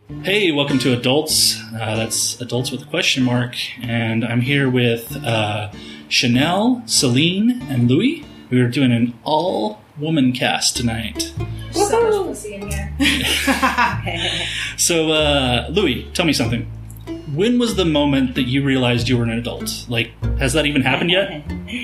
Hey, welcome to Adults. That's Adults with a question mark. And I'm here with Chanel, Celine, and Louie. We are doing an all-woman cast tonight. So much pussy in here. So, Louie, tell me something. When was the moment that you realized you were an adult? Like, has that even happened yet?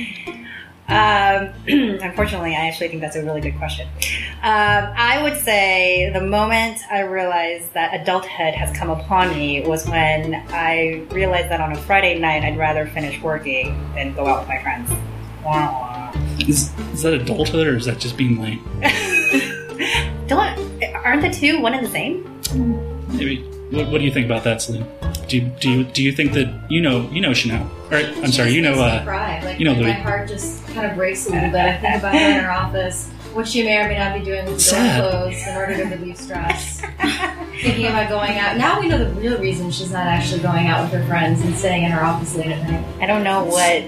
Unfortunately, I actually think that's a really good question. I would say the moment I realized that adulthood has come upon me was when I realized that on a Friday night I'd rather finish working than go out with my friends. Wah, wah. Is that adulthood, or is that just being lame? Aren't the two one and the same? Maybe. What do you think about that, Celine? Do you think that you know Chanel? Or I'm sorry, you know Louie. My heart just kind of breaks a little bit. I think about her in her office, what she may or may not be doing with the door closed in order to relieve stress. Thinking about going out. Now we know the real reason she's not actually going out with her friends and staying in her office late at night. I don't know what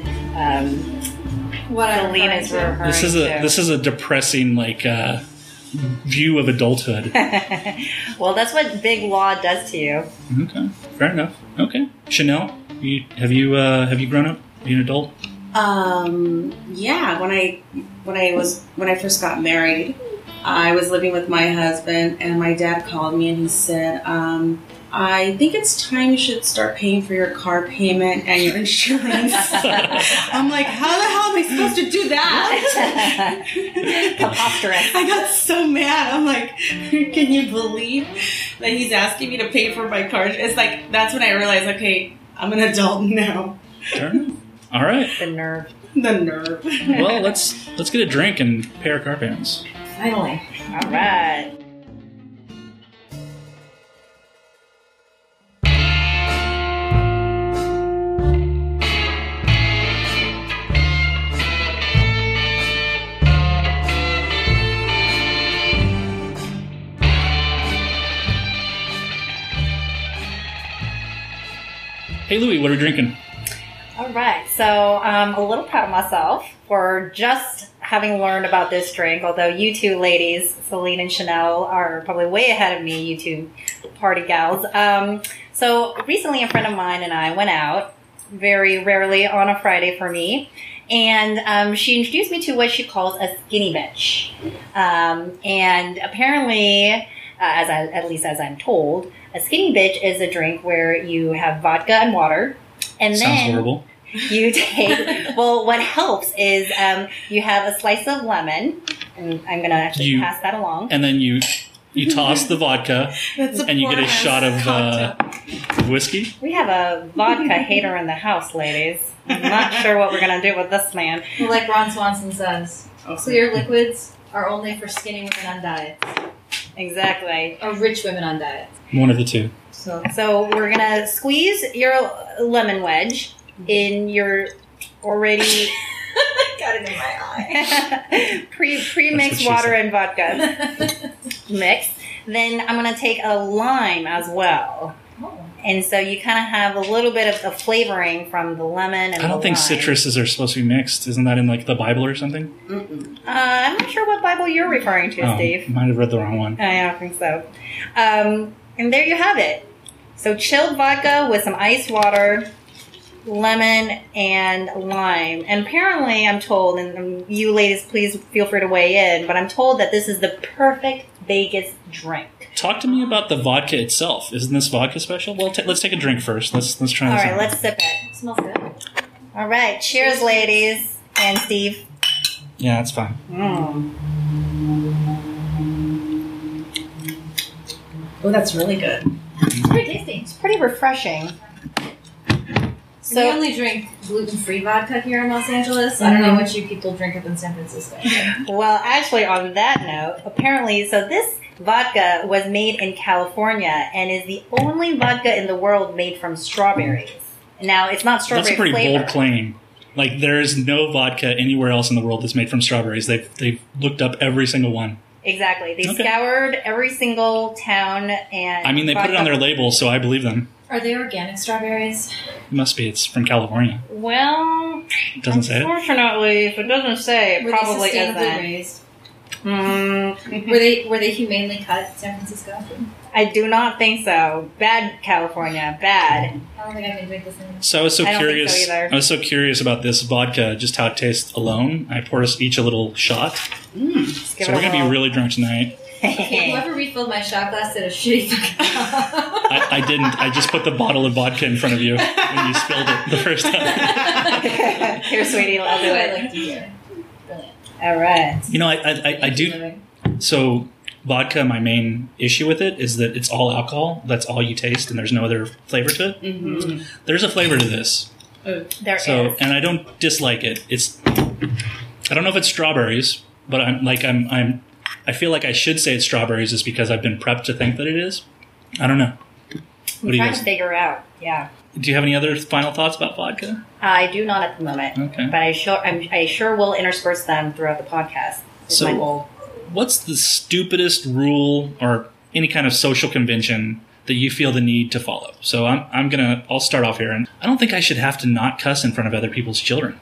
Celine is referring to. This is a depressing view of adulthood. Well, that's what big law does to you. Okay, fair enough. Okay, Chanel, have you grown up? Are you an adult? Yeah. When I first got married, I was living with my husband, and my dad called me and he said, I think it's time you should start paying for your car payment and your insurance. I'm like, how the hell am I supposed to do that? Preposterous. I got so mad. I'm like, can you believe that he's asking me to pay for my car? It's like, that's when I realized, okay, I'm an adult now. Fair enough. All right. The nerve. The nerve. Well, let's get a drink and pay our car payments. Finally. All right. Hey, Louie, what are we drinking? All right, so I'm a little proud of myself for just having learned about this drink, although you two ladies, Celine and Chanel, are probably way ahead of me, you two party gals. So recently a friend of mine and I went out, very rarely on a Friday for me, and she introduced me to what she calls a skinny bitch. And apparently, at least as I'm told, a skinny bitch is a drink where you have vodka and water, and Sounds then horrible. you take. Well, what helps is you have a slice of lemon, and I'm going to actually pass that along. And then you toss the vodka, and you get a shot of whiskey. We have a vodka hater in the house, ladies. I'm not sure what we're going to do with this man. Well, like Ron Swanson says, clear liquids are only for skinny women on diets. Exactly. Or rich women on diets. One of the two. So we're going to squeeze your lemon wedge in your already got it in my eye. pre-mixed water and vodka mix. Then I'm going to take a lime as well. Oh. And so you kind of have a little bit of the flavoring from the lemon and I don't think lime. citruses are supposed to be mixed. Isn't that in the Bible or something? I'm not sure what Bible you're referring to, Steve. Might have read the wrong one. I don't think so. And there you have it. So chilled vodka with some ice water, lemon, and lime. And apparently I'm told, and you ladies please feel free to weigh in, but I'm told that this is the perfect Vegas drink. Talk to me about the vodka itself. Isn't this vodka special? Well, let's take a drink first. Let's try this. All right, out. let's sip it. It smells good. All right, cheers, ladies. And Steve. Yeah, that's fine. Oh, that's really good. It's pretty tasty. It's pretty refreshing. So we only drink gluten-free vodka here in Los Angeles. I don't know what you people drink up in San Francisco. Well, actually, on that note, apparently, so this vodka was made in California and is the only vodka in the world made from strawberries. Now, it's not strawberry That's a pretty flavor. bold claim. Like, there is no vodka anywhere else in the world that's made from strawberries. They've looked up every single one. Exactly. They scoured every single town and... I mean, they put it on their label, so I believe them. Are they organic strawberries? It must be. It's from California. Well, It doesn't say it. unfortunately, if it doesn't say, it Were probably they sustainably isn't. raised? Were they humanely cut in San Francisco? I do not think so. Bad California, bad. I don't think I can drink this anymore. So I was so I don't think curious. so either. I was so curious about this vodka, just how it tastes alone. I poured us each a little shot. Just give So it we're a gonna be whirl. really drunk tonight. Whoever refilled my shot glass did a shitty fucking job. I didn't. I just put the bottle of vodka in front of you when you spilled it the first time. Here, sweetie, I'll do I it. like to hear. Brilliant. All right. You know, I do. So vodka, my main issue with it is that it's all alcohol. That's all you taste, and there's no other flavor to it. Mm-hmm. There's a flavor to this. There So, is. and I don't dislike it. I don't know if it's strawberries, but I feel like I should say it's strawberries just because I've been prepped to think that it is. I don't know. What I'm do you trying guys? to figure out. Yeah. Do you have any other final thoughts about vodka? I do not at the moment. Okay. But I sure will intersperse them throughout the podcast. Is So- my goal. What's the stupidest rule or any kind of social convention that you feel the need to follow? So I'll start off here, and I don't think I should have to not cuss in front of other people's children.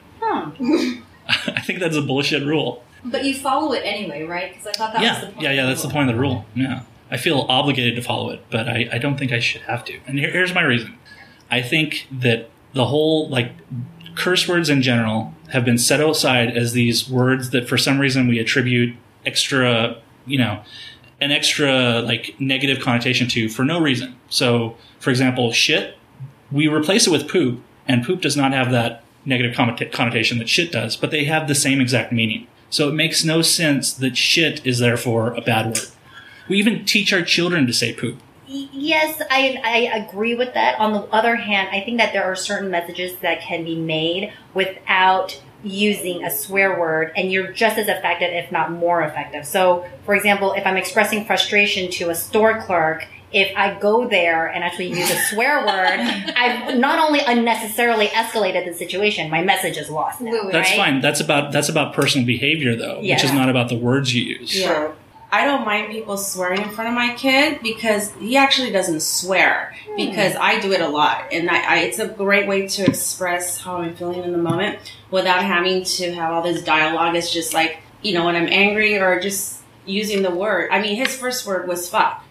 I think that's a bullshit rule. But you follow it anyway, right? Because I thought that was the point. Yeah, that's the point of the rule. Yeah. I feel obligated to follow it, but I don't think I should have to. And here's my reason. I think that the whole, curse words in general have been set aside as these words that for some reason we attribute extra, an extra, negative connotation to for no reason. So, for example, shit, we replace it with poop, and poop does not have that negative connotation that shit does, but they have the same exact meaning. So it makes no sense that shit is therefore a bad word. We even teach our children to say poop. Yes, I agree with that. On the other hand, I think that there are certain messages that can be made without using a swear word, and you're just as effective, if not more effective. So, for example, if I'm expressing frustration to a store clerk, if I go there and actually use a swear word, I've not only unnecessarily escalated the situation, my message is lost now. Wait, That's right? fine. That's about personal behavior, though, which Yeah. is not about the words you use. Yeah. I don't mind people swearing in front of my kid because he actually doesn't swear because I do it a lot. And it's a great way to express how I'm feeling in the moment without having to have all this dialogue. It's just when I'm angry or just using the word. I mean, his first word was fuck.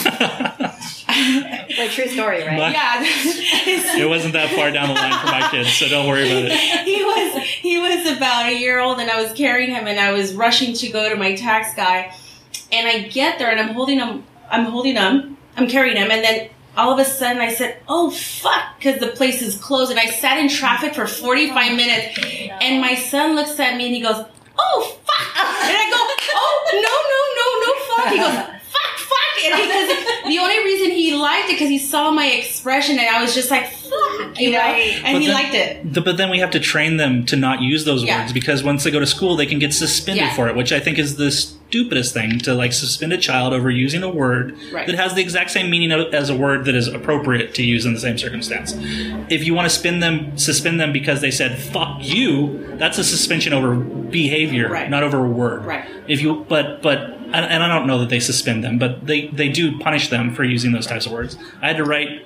Like, true story, right? But- Yeah. It wasn't that far down the line for my kids, so don't worry about it. He was about a year old, and I was carrying him, and I was rushing to go to my tax guy, and I get there, and I'm carrying him, and then all of a sudden I said, "Oh fuck," because the place is closed, and I sat in traffic for 45 minutes, and my son looks at me and he goes, "Oh fuck," and I go, "Oh no fuck," he goes, fuck, and because the only reason he liked it because he saw my expression, and I was just like, fuck, Right. and But he then- liked it. But then we have to train them to not use those Yeah. words because once they go to school, they can get suspended Yeah. for it, which I think is the stupidest thing to suspend a child over using a word Right. that has the exact same meaning as a word that is appropriate to use in the same circumstance. If you want to suspend them because they said "fuck you," that's a suspension over behavior, Right. not over a word. Right. If you, and I don't know that they suspend them, but they do punish them for using those types of words. I had to write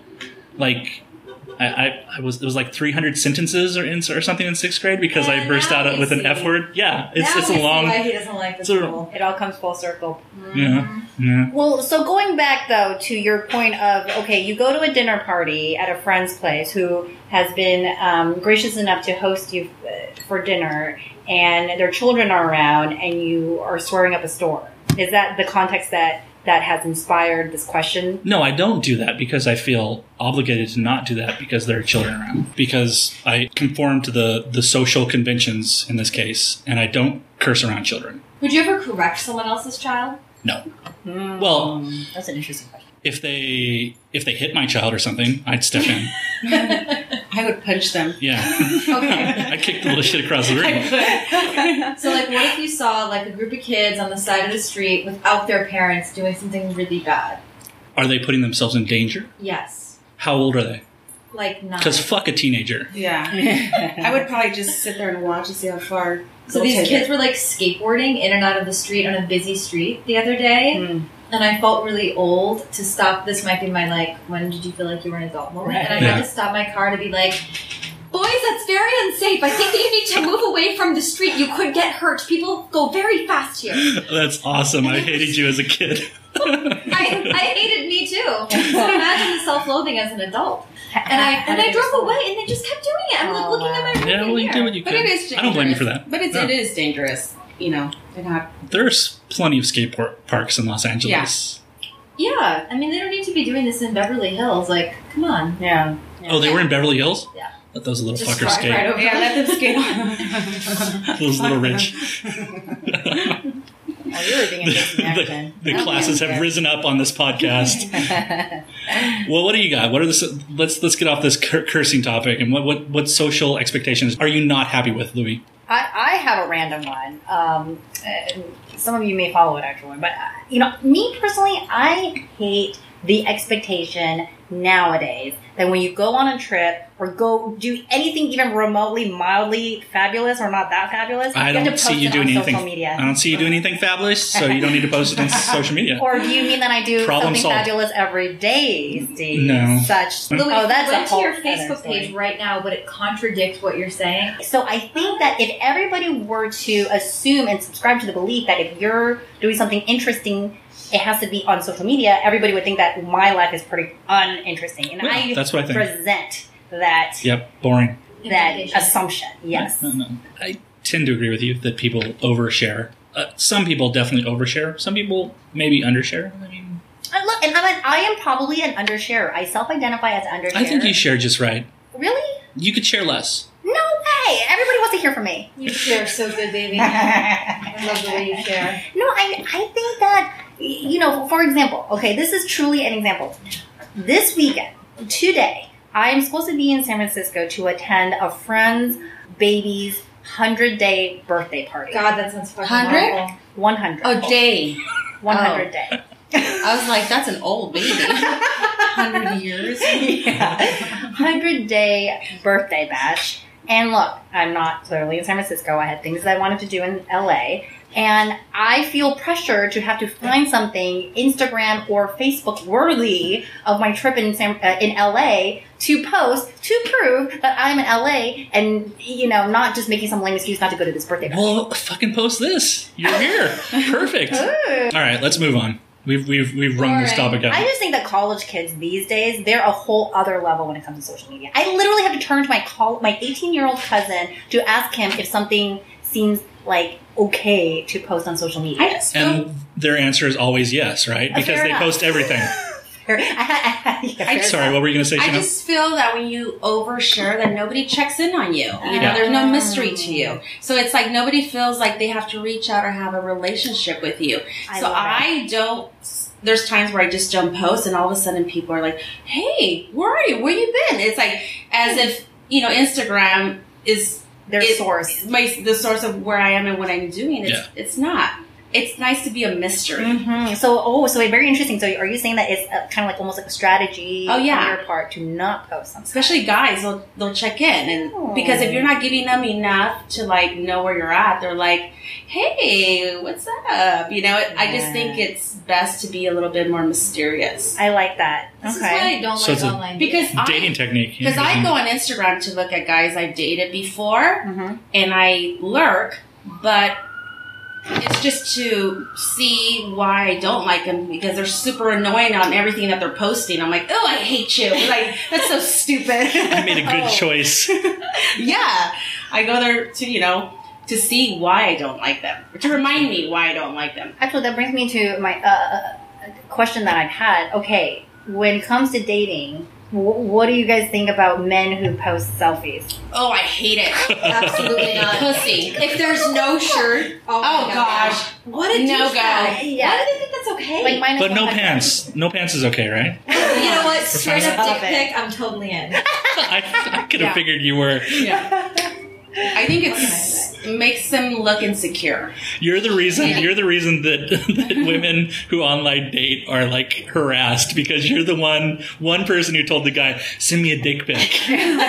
it was 300 sentences or something in sixth grade because I burst now out we with an see. F word. Yeah, it's Now a we see long. why he doesn't like this it's a- rule. It all comes full circle. Yeah. Well, so going back though to your point of, okay, you go to a dinner party at a friend's place who has been gracious enough to host you for dinner, and their children are around, and you are swearing up a storm. Is that the context that has inspired this question? No, I don't do that because I feel obligated to not do that because there are children around. Because I conform to the social conventions in this case, and I don't curse around children. Would you ever correct someone else's child? No. Well, That's an interesting question. if they hit my child or something, I'd step in. I would punch them. Yeah. Okay. I'd kick the little shit across the room. So, what if you saw a group of kids on the side of the street without their parents doing something really bad? Are they putting themselves in danger? Yes. How old are they? 9. Because fuck a teenager. Yeah. I would probably just sit there and watch and see how far. So they'll these take kids it. were skateboarding in and out of the street on a busy street the other day. And I felt really old to stop. This might be my when did you feel like you were an adult moment? Right. And I Yeah. had to stop my car to be like, Boys, that's very unsafe. I think that you need to move away from the street. You could get hurt. People go very fast here. That's awesome. I hated you as a kid. I hated me too. So imagine the self-loathing as an adult. And I drove away, and they just kept doing it. I'm like looking at my rearview Yeah, well, you mirror. did what you But could. it is dangerous. I don't blame you for that. But it is dangerous. You know, There's plenty of skate parks in Los Angeles. Yeah, I mean, they don't need to be doing this in Beverly Hills. Like, come on. Yeah. Oh, they were in Beverly Hills? Yeah. Let those little Just fuckers drive skate. right over. Yeah, let them skate. Those little rich. Oh, you're living in this American. The classes have risen up on this podcast. Well, what do you got? What are the let's get off this cursing topic and what social expectations are you not happy with, Louis? I have a random one. And some of you may follow it actually, but me personally, I hate the expectation nowadays that when you go on a trip or go do anything even remotely mildly fabulous or not that fabulous, I you have to don't post see you it doing on anything. social media. I don't see you doing anything fabulous, so you don't need to post it on social media. Or do you mean that I do Problem something solved. fabulous every day, Steve? No. Such. Louis, Oh, that's if a you whole went to your other Facebook story. page right now, would it contradict what you're saying? So I think that if everybody were to assume and subscribe to the belief that if you're doing something interesting, it has to be on social media, everybody would think that my life is pretty uninteresting. And Yeah, that's what I think. resent that Yep, boring. that Implication. assumption. Yes. No. I tend to agree with you that people overshare. Some people definitely overshare. Some people maybe undershare. I mean, Look, and I am probably an undersharer. I self-identify as an undersharer. I think you share just right. Really? You could share less. No way! Everybody wants to hear from me. You share so good, baby. no, I love the way you share. I think that, for example, okay, this is truly an example. This weekend, today, I am supposed to be in San Francisco to attend a friend's baby's 100-day birthday party. God, that sounds fucking 100? awful. 100. A day. 100 day. I was like, that's an old baby. 100 years. Yeah. 100-day birthday bash. And look, I'm not clearly in San Francisco. I had things that I wanted to do in LA. And I feel pressure to have to find something Instagram or Facebook worthy of my trip in LA to post to prove that I'm in LA and, not just making some lame excuse not to go to this birthday party. Well, fucking post this. You're here. Perfect. All right, let's move on. We've rung this topic out. I just think that college kids these days, they're a whole other level when it comes to social media. I literally have to turn to my 18-year-old cousin to ask him if something seems like okay to post on social media. I just feel, And their answer is always yes, right? Because Fair they enough. post everything. Sorry, what were you going to say, I Shannon? just feel that when you overshare, that nobody checks in on you. Yeah. There's no mystery to you. So it's like nobody feels like they have to reach out or have a relationship with you. So I don't. There's times where I just don't post, and all of a sudden people are like, "Hey, where are you? Where you been?" It's like as if Instagram is Their source. the source of where I am and what I'm doing. It's not. It's nice to be a mystery. Mm-hmm. So it's very interesting. So are you saying that it's kind of like almost like a strategy Oh, yeah. on your part to not post something? Especially guys, they'll check in, and because if you're not giving them enough to like know where you're at, they're like, "Hey, what's up?" I just think it's best to be a little bit more mysterious. I like that. This is why I don't So like it's a online Because Dating technique. because I go on Instagram to look at guys I've dated before, Mm-hmm. and I lurk, but it's just to see why I don't like them because they're super annoying on everything that they're posting. I'm like, "Oh, I hate you!" Like that's so stupid. I made a good Oh. choice. Yeah, I go there to see why I don't like them, or to remind me why I don't like them. Actually, that brings me to my question that I've had. Okay, when it comes to dating, what do you guys think about men who post selfies? Oh, I hate it. Absolutely not. Pussy. If there's no shirt, Oh my gosh. what a No douchebag. go. Yeah. Why do they think that's okay? Like mine is But no 100. pants. No pants is okay, right? You know what? Straight up Stop dick it. pic, I'm totally in. I could have Yeah. figured you were. Yeah. I think it makes them look insecure. You're the reason that women who online date are like harassed because you're the one person who told the guy, "Send me a dick pic,"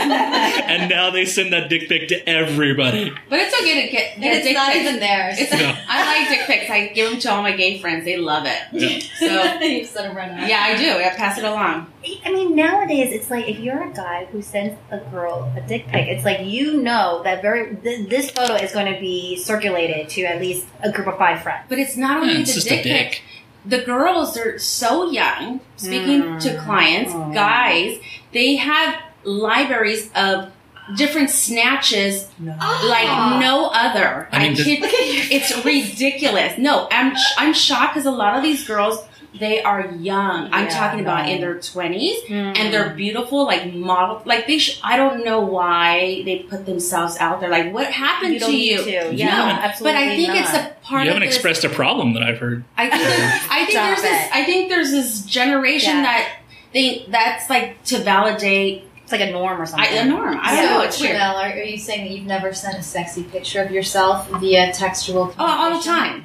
and now they send that dick pic to everybody. But it's okay to get And a it's dick not pic. even theirs. No. I like dick pics. I give them to all my gay friends. They love it. Yeah. So You set them right now. yeah, I do. I pass it along. I mean, nowadays it's like if you're a guy who sends a girl a dick pic, it's like that this photo is going to be circulated to at least a group of 5 friends. But it's not only the dick pic. The girls are so young. Speaking to clients, guys, they have libraries of different snatches like no other. It's ridiculous. No, I'm shocked because a lot of these girls, they are young. I'm talking about in their 20s, and they're beautiful, like model. Like I don't know why they put themselves out there. Like, what happened to you? Yeah, absolutely. But I think it's a part. You haven't expressed a problem that I've heard. I think there's this generation that's like to validate. It's like a norm or something. A norm. I don't know. It's weird. Chanel, are you saying that you've never sent a sexy picture of yourself via textual communication? Oh, all the time.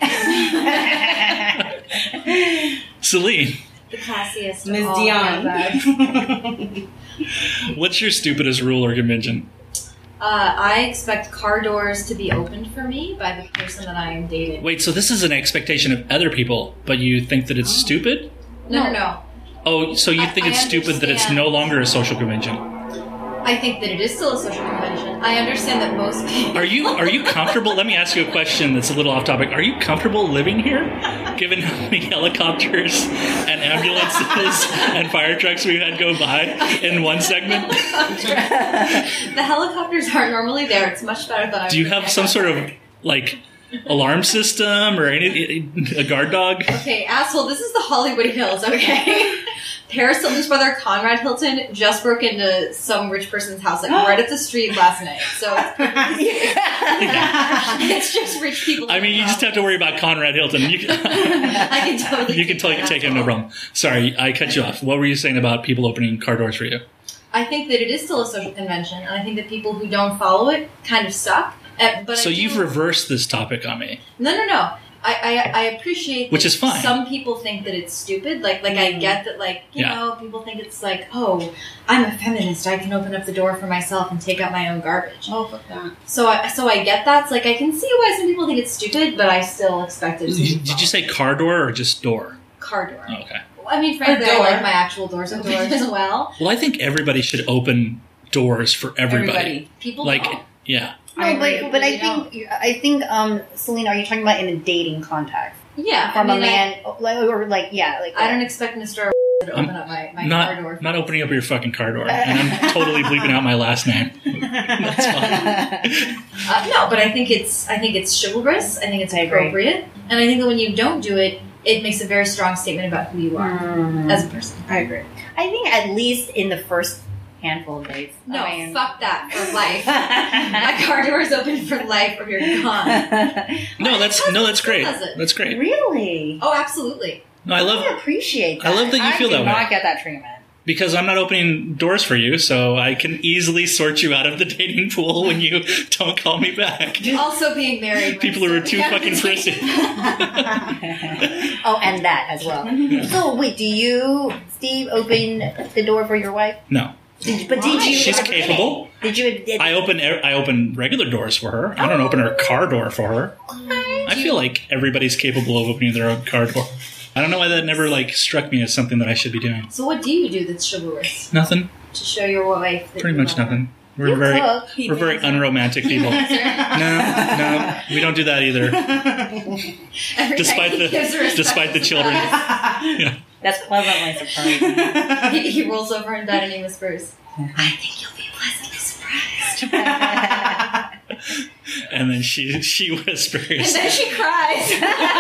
Celine. The classiest of Ms. all Dion. What's your stupidest rule or convention? I expect car doors to be opened for me by the person that I am dating. Wait, so this is an expectation of other people, but you think that it's stupid? No. Oh, so you think it's stupid that it's no longer a social convention? I think that it is still a social convention. I understand that most people... Are you comfortable? Let me ask you a question that's a little off topic. Are you comfortable living here, given how many helicopters and ambulances and fire trucks we've had go by in one segment? The helicopters aren't normally there. It's much better than I Do you have some sort of, like, alarm system or a guard dog? Okay, asshole, this is the Hollywood Hills, okay? Paris Hilton's brother, Conrad Hilton, just broke into some rich person's house, like, right up the street last night. So it's just rich people. I mean, you just have to worry about Conrad Hilton. I can totally You can totally take him, no problem. Sorry, I cut you off. What were you saying about people opening car doors for you? I think that it is still a social convention, and I think that people who don't follow it kind of suck. But you've reversed this topic on me. No. I appreciate that. Which is fine. Some people think that it's stupid. Like I get that, like, you know, people think it's like, oh, I'm a feminist. I can open up the door for myself and take out my own garbage. Oh, fuck that. So I get that. It's like, I can see why some people think it's stupid, but I still expect it to be Did you say car door or just door? car door. Oh, okay. I mean, frankly, I like my actual doors open as well. Well, I think everybody should open doors for everybody. People like, don't. yeah. No, but I think, Celine, are you talking about in a dating context? Yeah. From I mean, a man, I don't expect Mr. to open up my car door. Not opening up your fucking car door. And I'm totally bleeping out my last name. That's fine. No, but I think it's chivalrous. I think it's appropriate. And I think that when you don't do it, it makes a very strong statement about who you are as a person. I agree. I think at least in the first handful of days. No, fuck that for life. My car door is open for life or you're gone. No, that's great. That's great. Really? Oh, absolutely. No, I appreciate that. I love that you feel that way. I do not get that treatment. Because I'm not opening doors for you, so I can easily sort you out of the dating pool when you don't call me back. Also being married. People who are too fucking prissy. Oh, and that as well. Yeah. So, wait, do you, Steve, open the door for your wife? No. Did you? She's capable. Did you? I open regular doors for her. I don't open her car door for her. I feel like everybody's capable of opening their own car door. I don't know why that never struck me as something that I should be doing. So what do you do that's chivalrous? Nothing. To show your wife that pretty much nothing. We're very unromantic people. No, we don't do that either. Despite the children. Yeah. That's pleasantly surprising. He rolls over in bed and he whispers, "I think you'll be pleasantly surprised." And then she whispers. And then she cries.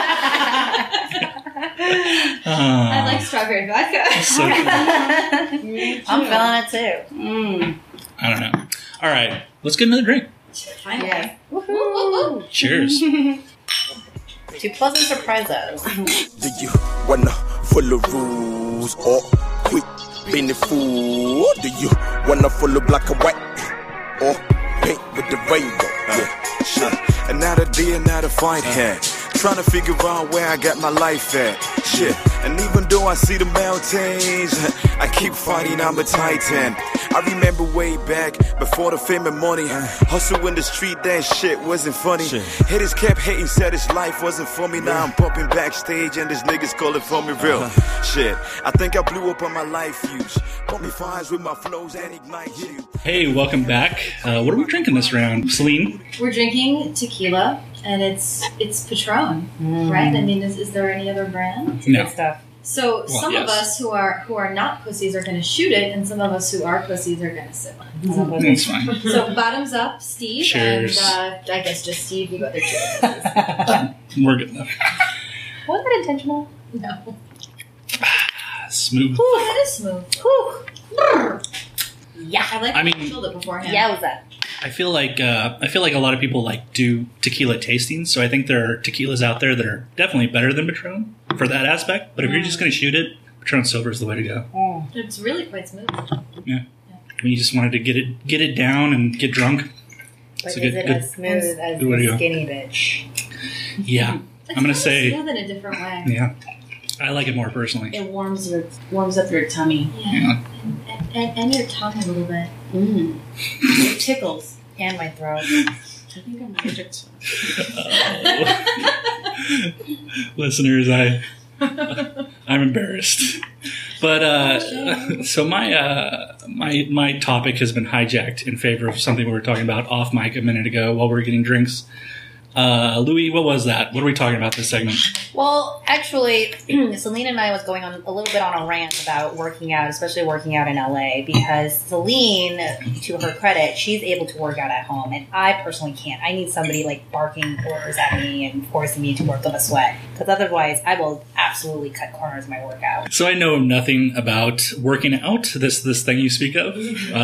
I like strawberry vodka. So cool. I'm feeling it too. I don't know. All right, let's get another drink. Finally. Yeah. Woo-hoo. Cheers. To pleasant surprises. Do you wanna follow rules or quit being a fool? Do you wanna follow black and white or paint with the rainbow? Yeah, sure. Another day, another fight. Yeah. Trying to figure out where I got my life at. Shit, and even though I see the mountains, I keep fighting, I'm a titan. I remember way back, before the fame and money, hustle in the street, that shit wasn't funny. Haters kept hating, said his life wasn't for me. Now I'm bumping backstage and these niggas calling for me real. Shit, I think I blew up on my life fuse. Bumping fires with my flows and ignite you. Hey, welcome back. What are we drinking this round? Celine? We're drinking tequila, and it's Patron, right? I mean, is there any other brand? No. Good stuff. So some of us who are not pussies are going to shoot it, and some of us who are pussies are going to sip on it. It's fine. So bottoms up, Steve, Cheers. and I guess just Steve. You got the cheers. We're good enough. Was that intentional? No, Smooth. Ooh, that is smooth. Yeah. I like. I mean- I filled it beforehand. Yeah, was that? I feel like a lot of people like do tequila tastings, so I think there are tequilas out there that are definitely better than Patron for that aspect. But if you're just going to shoot it, Patron Silver is the way to go. It's really quite smooth. Yeah. When you just wanted to get it down and get drunk. But It's is a good- it good- as smooth as good way to the go. skinny bitch? Yeah. It's I'm gonna kinda say- smooth in a different way. Yeah. I like it more personally. It warms up your tummy. Yeah. And your tongue a little bit. It tickles. And my throat. I think I'm allergic to it. Listeners, I'm embarrassed. But so my topic has been hijacked in favor of something we were talking about off mic a minute ago while we were getting drinks. Louis, what was that? What are we talking about this segment? Well, actually, Celine and I was going on a little bit on a rant about working out, especially working out in LA, because Celine, to her credit, she's able to work out at home, and I personally can't. I need somebody like barking orders at me and forcing me to work up a sweat, because otherwise I will absolutely cut corners in my workout. So I know nothing about working out. This thing you speak of.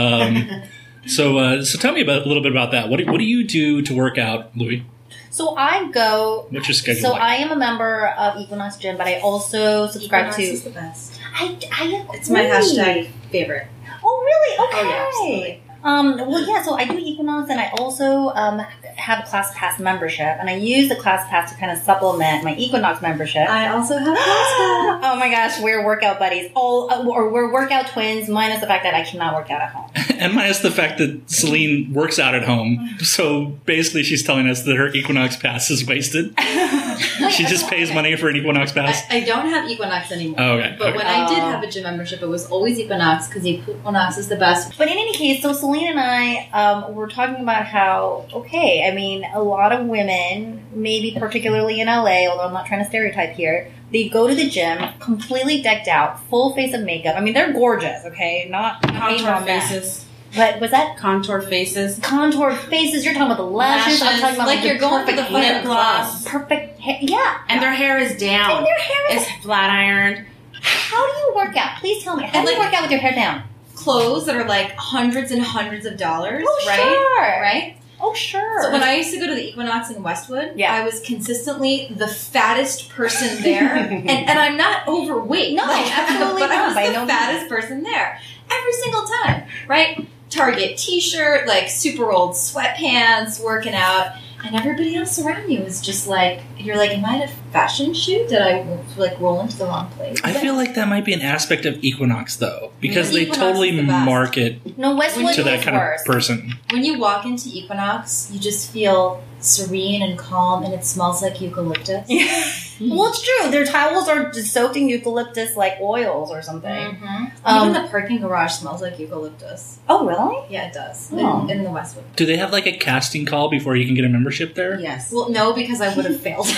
So tell me a little bit about that. What do you do to work out, Louis? So I go. What's your schedule So like? I am a member of Equinox Gym, but I also subscribe Equinox to. is the best. I agree. It's my hashtag favorite. Oh, really? Okay. Oh, yeah, absolutely. Well, yeah, so I do Equinox, and I also have a Class Pass membership, and I use the Class Pass to kind of supplement my Equinox membership. I also have Class Oh my gosh, we're workout buddies. Or we're workout twins, minus the fact that I cannot work out at home. And minus the fact that Celine works out at home. So basically she's telling us that her Equinox pass is wasted. She just pays money for an Equinox pass. I don't have Equinox anymore. Oh, okay. But Okay. when I did have a gym membership, it was always Equinox because Equinox is the best. But in any case, so Celine and I were talking about how, okay, I mean, a lot of women, maybe particularly in LA, although I'm not trying to stereotype here, they go to the gym completely decked out, full face of makeup. I mean, they're gorgeous, okay? Not hating Contour on that. faces. But was that Contour faces. contour faces? You're talking about the lashes. I'm talking about Like you're going for the perfect lip hair. gloss. Perfect hair. Yeah. And their hair is down. And their hair is. It's flat ironed. How do you work out? Please tell me. How And do you like- work out with your hair down? Clothes that are like hundreds and hundreds of dollars, Oh, right? sure. Right? Oh, sure. So when I used to go to the Equinox in Westwood, Yeah. I was consistently the fattest person there. and I'm not overweight. No, absolutely but I not, was by the no fattest person there. Every single time, right? Target t-shirt, like super old sweatpants, working out. And everybody else around you is just like, you're like, am I at a fashion shoot? Did I like roll into the wrong place? I feel like that might be an aspect of Equinox, though, because they Equinox totally is the best. market no, Westwood to that is kind worse. of person. When you walk into Equinox, you just feel serene and calm, and it smells like eucalyptus. Well, it's true. Their towels are just soaked in eucalyptus like oils or something. Even the parking garage smells like eucalyptus. Oh, really? Yeah, it does. Oh. In the Westwood. Do they have like a casting call before you can get a membership there? Yes. Well, no, because I would have failed.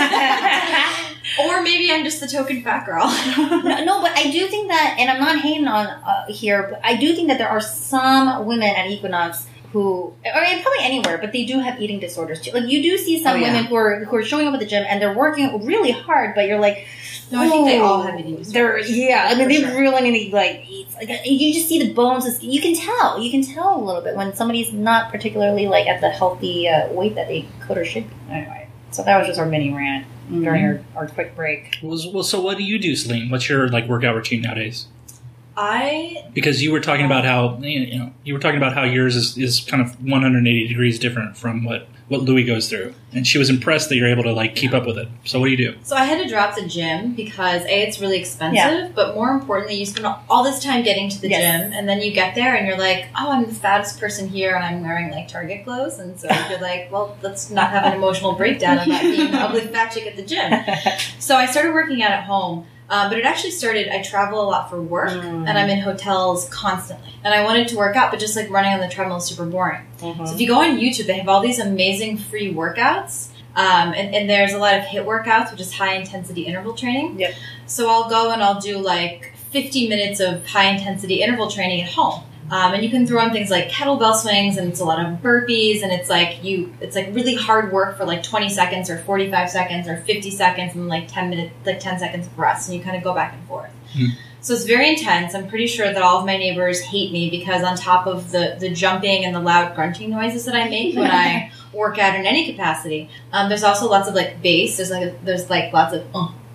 Or maybe I'm just the token fat girl. No, but I do think that, and I'm not hating on here, but I do think that there are some women at Equinox who, or probably anywhere, but they do have eating disorders too. Like you do see some Oh, yeah. women who are showing up at the gym and they're working really hard, but you're like, No, I think they "Oh, all have eating disorders. They're yeah. I mean, For they sure. really need to like eat. Like you just see the bones. You can tell. You can tell a little bit when somebody's not particularly like at the healthy weight that they could or should be. Anyway, so that was just our mini rant during our quick break. Well, so what do you do, Celine? What's your like workout routine nowadays? Because you were talking about how yours is kind of 180 degrees different from what Louie goes through, and she was impressed that you're able to like keep up with it. So what do you do? So I had to drop the gym because it's really expensive, but more importantly, you spend all this time getting to the gym, and then you get there and you're like, oh, I'm the fattest person here, and I'm wearing like Target clothes, and so you're like, well, let's not have an emotional breakdown about being the ugly fat chick at the gym. So I started working out at home. But it actually started, I travel a lot for work, and I'm in hotels constantly. And I wanted to work out, but just like running on the treadmill is super boring. So if you go on YouTube, they have all these amazing free workouts. And there's a lot of HIIT workouts, which is high-intensity interval training. Yep. So I'll go and I'll do like 50 minutes of high-intensity interval training at home. And you can throw in things like kettlebell swings, and it's a lot of burpees, and it's like really hard work for like 20 seconds or 45 seconds or 50 seconds and like 10 seconds of rest, and you kind of go back and forth. So it's very intense. I'm pretty sure that all of my neighbors hate me because on top of the jumping and the loud grunting noises that I make when I work out in any capacity, there's also lots of like bass. There's like lots of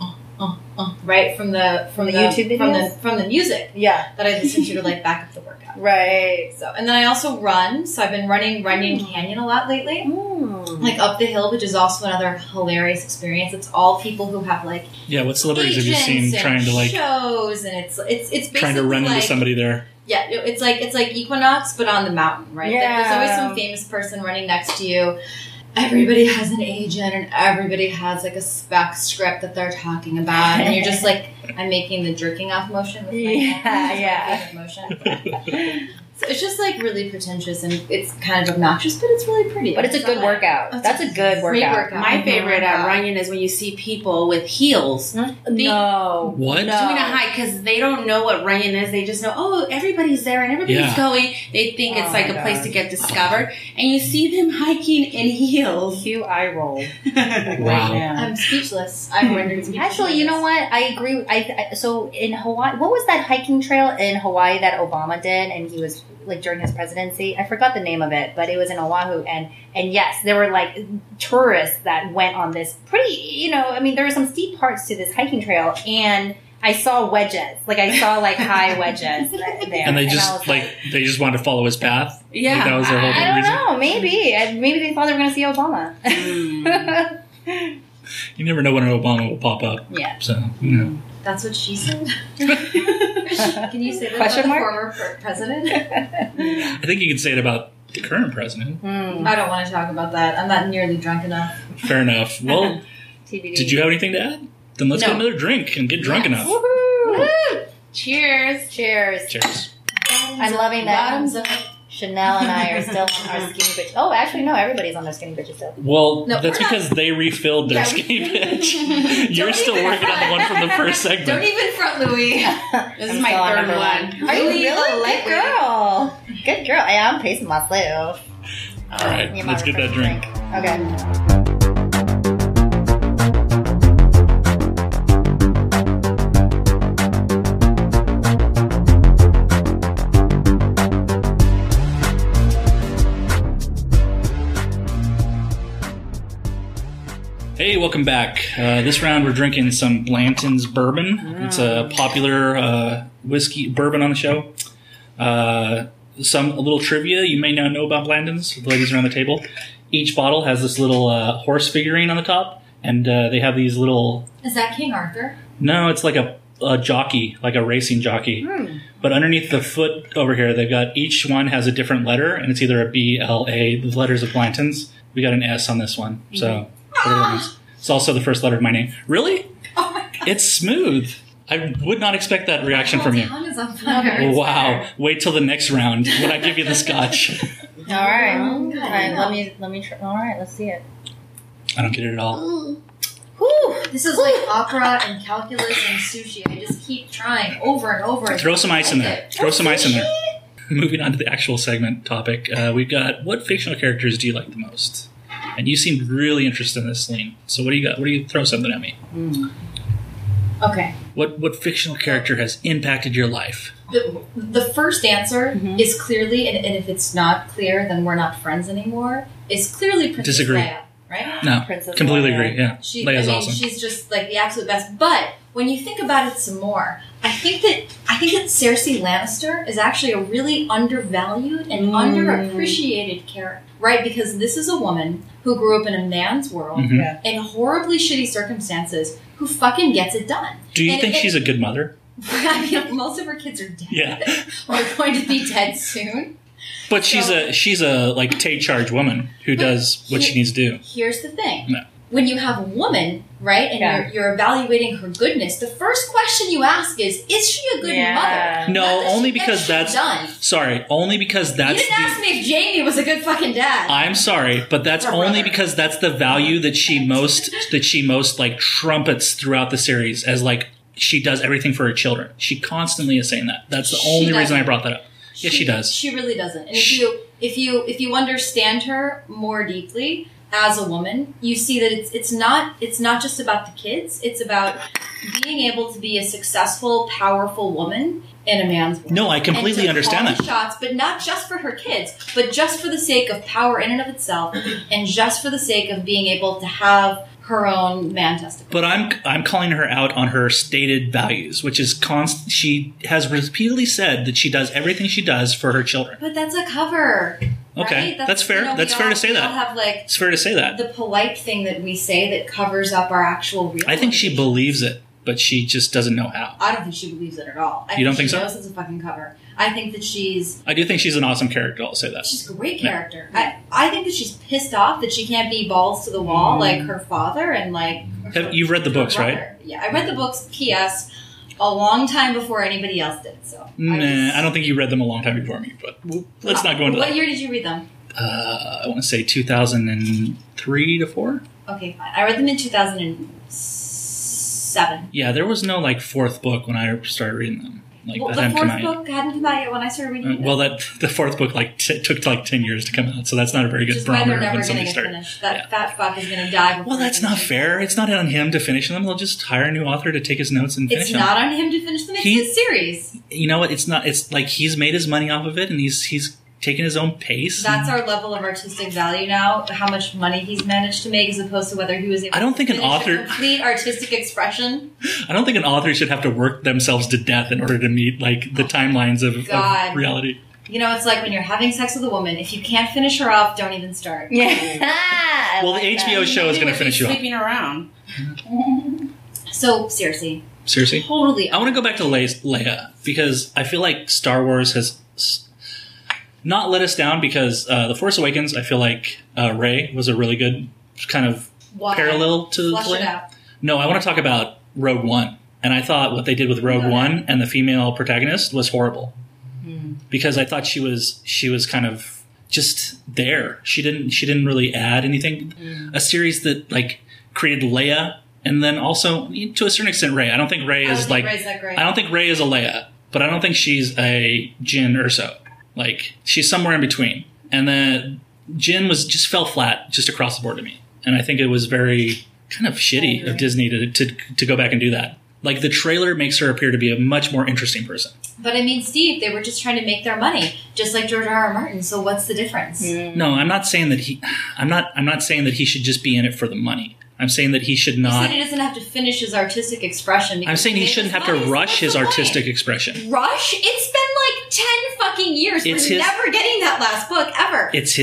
right from the YouTube videos? from the music that I listen to like back up the workout. Right. So, and then I also run. So I've been running Runyon Canyon a lot lately, like up the hill, which is also another hilarious experience. It's all people who have like what celebrities have you seen trying to like shows, and it's basically trying to run into somebody there. Yeah, it's like Equinox, but on the mountain, right? Yeah. There's always some famous person running next to you. Everybody has an agent, and everybody has like a spec script that they're talking about, and you're just like, I'm making the jerking off motion with my hands. My favorite motion. So it's just like really pretentious, and it's kind of obnoxious, but it's really pretty. But it's a good workout. That's a good workout. My favorite at Runyon is when you see people with heels. No. What? Doing a hike because they don't know what Runyon is. They just know, oh, everybody's there and everybody's going. They think it's like a place to get discovered. And you see them hiking in heels. Cue eye roll. Wow. I'm speechless. I'm rendered speechless. Actually, you know what? I agree. So in Hawaii, what was that hiking trail in Hawaii that Obama did? And he was like during his presidency, I forgot the name of it, but it was in Oahu, and yes, there were like tourists that went on this pretty, there were some steep parts to this hiking trail, and I saw wedges, like I saw like high wedges there, and they just they just wanted to follow his path. Yeah, like that was their whole I don't reason. know, maybe they thought they were going to see Obama. You never know when an Obama will pop up. Yeah, so That's what she said. Can you say that about the former president? I think you can say it about the current president. I don't want to talk about that. I'm not nearly drunk enough. Fair enough. Well, TBD. Did you have anything to add? Then let's get another drink and get drunk enough. Woo-hoo. Cheers. Cheers. I'm loving that. Chanel and I are still on our skinny bitch. Oh, actually, no, everybody's on their skinny bitches still. Well, that's because they refilled their skinny bitch. You're still working on the one from the first segment. Don't even front, Louie. This is my third one. Are you really? Good girl. Good girl. Yeah, I'm pacing myself. All right, let's get that drink. Okay. Hey, welcome back. This round we're drinking some Blanton's Bourbon. It's a popular whiskey bourbon on the show. A little trivia you may not know about Blanton's. The ladies around the table. Each bottle has this little horse figurine on the top, and they have these little... Is that King Arthur? No, it's like a jockey, like a racing jockey. But underneath the foot over here, they've got each one has a different letter, and it's either a B, L, A, the letters of Blanton's. We got an S on this one, so... It's also the first letter of my name. Really? Oh my God. It's smooth. I would not expect that reaction from you. Tongue is on fire. Wow. Wait till the next round when I give you the scotch. All right. All right. Let me try. All right. Let's see it. I don't get it at all. Whew. This is like opera and calculus and sushi. I just keep trying over and over. Throw some ice in there. Throw some ice in there. Moving on to the actual segment topic, we've got what fictional characters do you like the most? And you seemed really interested in this, Celine. So what do you got? What do you throw something at me? Okay. What fictional character has impacted your life? The first answer is clearly, and if it's not clear, then we're not friends anymore, is clearly Princess Leia, right? No, Princess completely Leia. agree, yeah. Leia's awesome. She's just like the absolute best. But when you think about it some more, I think that Cersei Lannister is actually a really undervalued and underappreciated character, right? Because this is a woman who grew up in a man's world in horribly shitty circumstances who fucking gets it done. Do you think she's a good mother? I mean, most of her kids are dead. Or going to be dead soon. But she's a like take charge woman who does what she needs to do. Here's the thing. No. When you have a woman, right, and you're evaluating her goodness, the first question you ask is she a good mother? No, only because that's done. Sorry, only because that's You didn't ask me if Jamie was a good fucking dad. I'm sorry, but that's only because that's the value that she most like trumpets throughout the series as like she does everything for her children. She constantly is saying that. That's the only reason I brought that up. Yes, she does. She really doesn't. And if you understand her more deeply as a woman, you see that it's not just about the kids. It's about being able to be a successful, powerful woman in a man's world. No, I completely understand that. Shots, but not just for her kids, but just for the sake of power in and of itself, and just for the sake of being able to have her own man testicle. But I'm calling her out on her stated values, which is she has repeatedly said that she does everything she does for her children. But that's a cover. Okay, right? that's fair. That's fair to say that. Have, like, it's fair to say that. The polite thing that we say that covers up our actual real. I think she believes it, but she just doesn't know how. I don't think she believes it at all. You don't think so? so? She knows it's a fucking cover. I think that she's... I do think she's an awesome character, I'll say that. She's a great character. Yeah. I think that she's pissed off that she can't be balls to the wall like her father and like... You've read the books, brother. right? Yeah, I read the books, P.S., a long time before anybody else did, so... I don't think you read them a long time before me, but let's not go into that. What year did you read them? I want to say 2003 to 4. Okay, fine. I read them in 2007. Yeah, there was no like fourth book when I started reading them. Like well, that the fourth come book hadn't come out yet when I started reading them. Well, the fourth book like took like 10 years to come out, so that's not a very good barometer when somebody started. Finished. That fat fuck is going to die. Well, that's not fair. It's not on him to finish them. They'll just hire a new author to take his notes and finish them. It's not on him to finish them. It's his series. You know what? It's not. It's like he's made his money off of it, and he's taking his own pace. That's our level of artistic value now. How much money he's managed to make, as opposed to whether he was able. I don't think to an author complete artistic expression. I don't think an author should have to work themselves to death in order to meet like the timelines of reality. You know, it's like when you're having sex with a woman. If you can't finish her off, don't even start. Yeah. Well, the HBO show is going to finish you off. Sleeping around. So seriously. Totally. I want to go back to Leia because I feel like Star Wars has not let us down because The Force Awakens, I feel like Rey was a really good kind of parallel to Leia. No, I want to talk about Rogue One. And I thought what they did with Rogue One and the female protagonist was horrible. Because I thought she was kind of just there. She didn't really add anything. A series that like created Leia and then also to a certain extent Rey. I don't think Rey is like Rey's that great. I don't think Rey is a Leia, but I don't think she's a Jyn Erso. Like she's somewhere in between. And then Jyn just fell flat just across the board to me. And I think it was very kind of shitty of Disney to go back and do that. Like the trailer makes her appear to be a much more interesting person. But I mean, Steve, they were just trying to make their money, just like George R.R. Martin. So what's the difference? No, I'm not saying that I'm not saying that he should just be in it for the money. I'm saying that he should not. You said he doesn't have to finish his artistic expression. I'm saying he shouldn't have to rush his artistic expression. Rush? It's been like 10 fucking years. We're never getting that last book ever. It's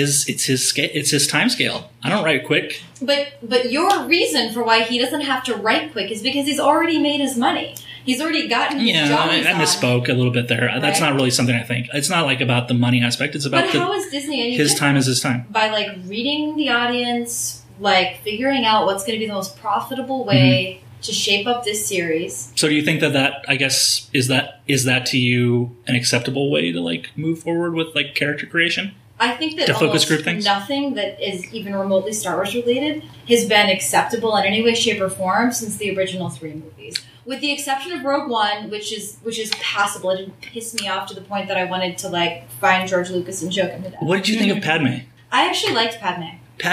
his time scale. I don't write quick. But your reason for why he doesn't have to write quick is because he's already made his money. He's already gotten his job. I misspoke a little bit there. Right? That's not really something I think. It's not like about the money aspect. It's about how is Disney his time is his time. By like reading the audience, like figuring out what's going to be the most profitable way to shape up this series. So do you think that I guess is that to you an acceptable way to like move forward with like character creation? I think that to focus group things? Nothing that is even remotely Star Wars related has been acceptable in any way, shape, or form since the original 3 movies. With the exception of Rogue One, which is passable. It didn't piss me off to the point that I wanted to like find George Lucas and choke him to death. What did you think of Padme? I actually liked Padme.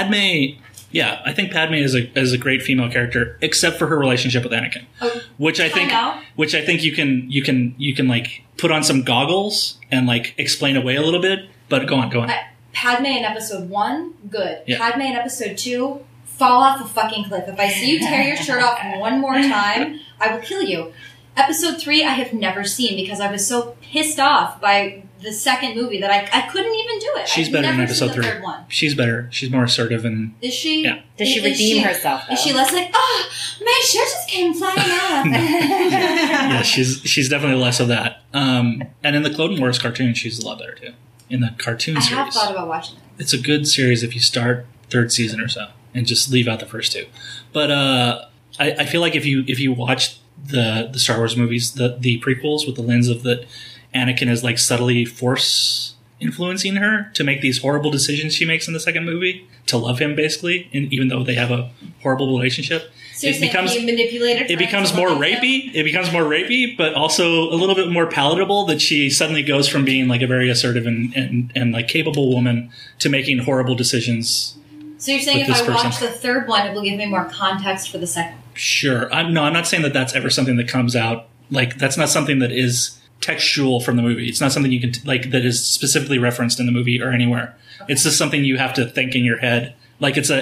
Yeah, I think Padme is a great female character, except for her relationship with Anakin, which I think you can like put on some goggles and like explain away a little bit. But go on. Padme in episode 1, good. Yeah. Padme in episode 2, fall off a fucking cliff. If I see you tear your shirt off one more time, I will kill you. Episode 3 I have never seen because I was so pissed off by the second movie that I couldn't even do it. She's I've better in never episode seen the 3. third one. She's better. She's more assertive and Is she? Yeah. Does she is redeem herself, though? Is she less like, oh, my shirt just came flying off? yeah, she's definitely less of that. And in the Clone Wars cartoon, she's a lot better too. In the cartoon I series, have thought about watching it. it's a good series if you start third season or so and just leave out the first 2. But I feel like if you watch the Star Wars movies, the prequels with the lens of that Anakin is like subtly force influencing her to make these horrible decisions she makes in the second movie to love him basically, and even though they have a horrible relationship. So you're saying he manipulated her It becomes into more loving him? rapey. It becomes more rapey, but also a little bit more palatable that she suddenly goes from being like a very assertive and like capable woman to making horrible decisions. So you're saying with if this I watch person. the third one, it will give me more context for the second? Sure. I'm not saying that that's ever something that comes out. Like, that's not something that is textual from the movie. It's not something you can, that is specifically referenced in the movie or anywhere. Okay. It's just something you have to think in your head. Like, it's a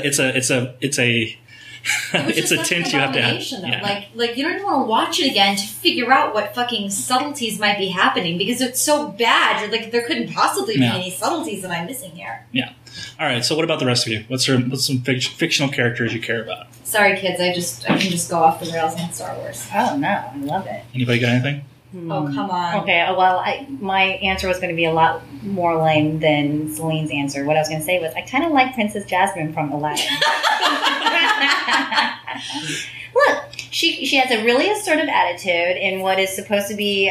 it's a tint you have to add. Yeah. Like you don't even want to watch it again to figure out what fucking subtleties might be happening because it's so bad. You're like, there couldn't possibly be any subtleties that I'm missing here. Yeah. All right. So what about the rest of you? What's some fictional characters you care about? Sorry, kids. I can just go off the rails on Star Wars. Oh no, I love it. Anybody got anything? Oh, come on. Okay, well, my answer was going to be a lot more lame than Celine's answer. What I was going to say was, I kind of like Princess Jasmine from Aladdin. Look, she has a really assertive attitude in what is supposed to be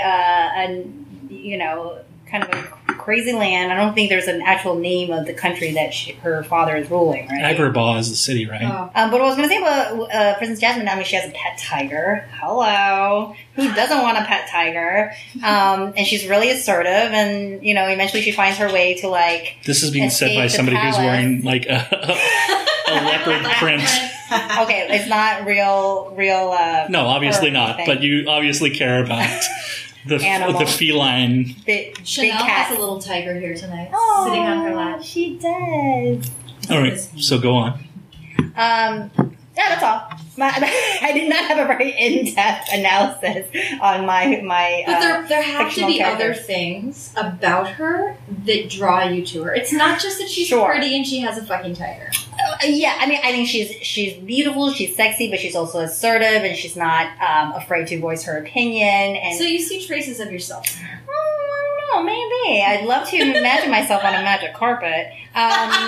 kind of a crazy land. I don't think there's an actual name of the country that her father is ruling, right? Agrabah is the city, right? Oh. But what I was going to say about Princess Jasmine, I mean, she has a pet tiger. Hello. Who doesn't want a pet tiger? And she's really assertive, and, eventually she finds her way to, like... This is being said by somebody who's wearing, like, a leopard print. Okay, it's not real... no, obviously not, but you obviously care about... The feline. Chanel has a little tiger here tonight, sitting on her lap. She does. All right, so go on. Yeah, that's all. I did not have a very in-depth analysis on my. But there have to be characters. other things about her that draw you to her. It's not just that she's pretty and she has a fucking tiger. Yeah, I mean, I think she's beautiful, she's sexy, but she's also assertive, and she's not afraid to voice her opinion. And so you see traces of yourself in her. I don't know, maybe. I'd love to imagine myself on a magic carpet. But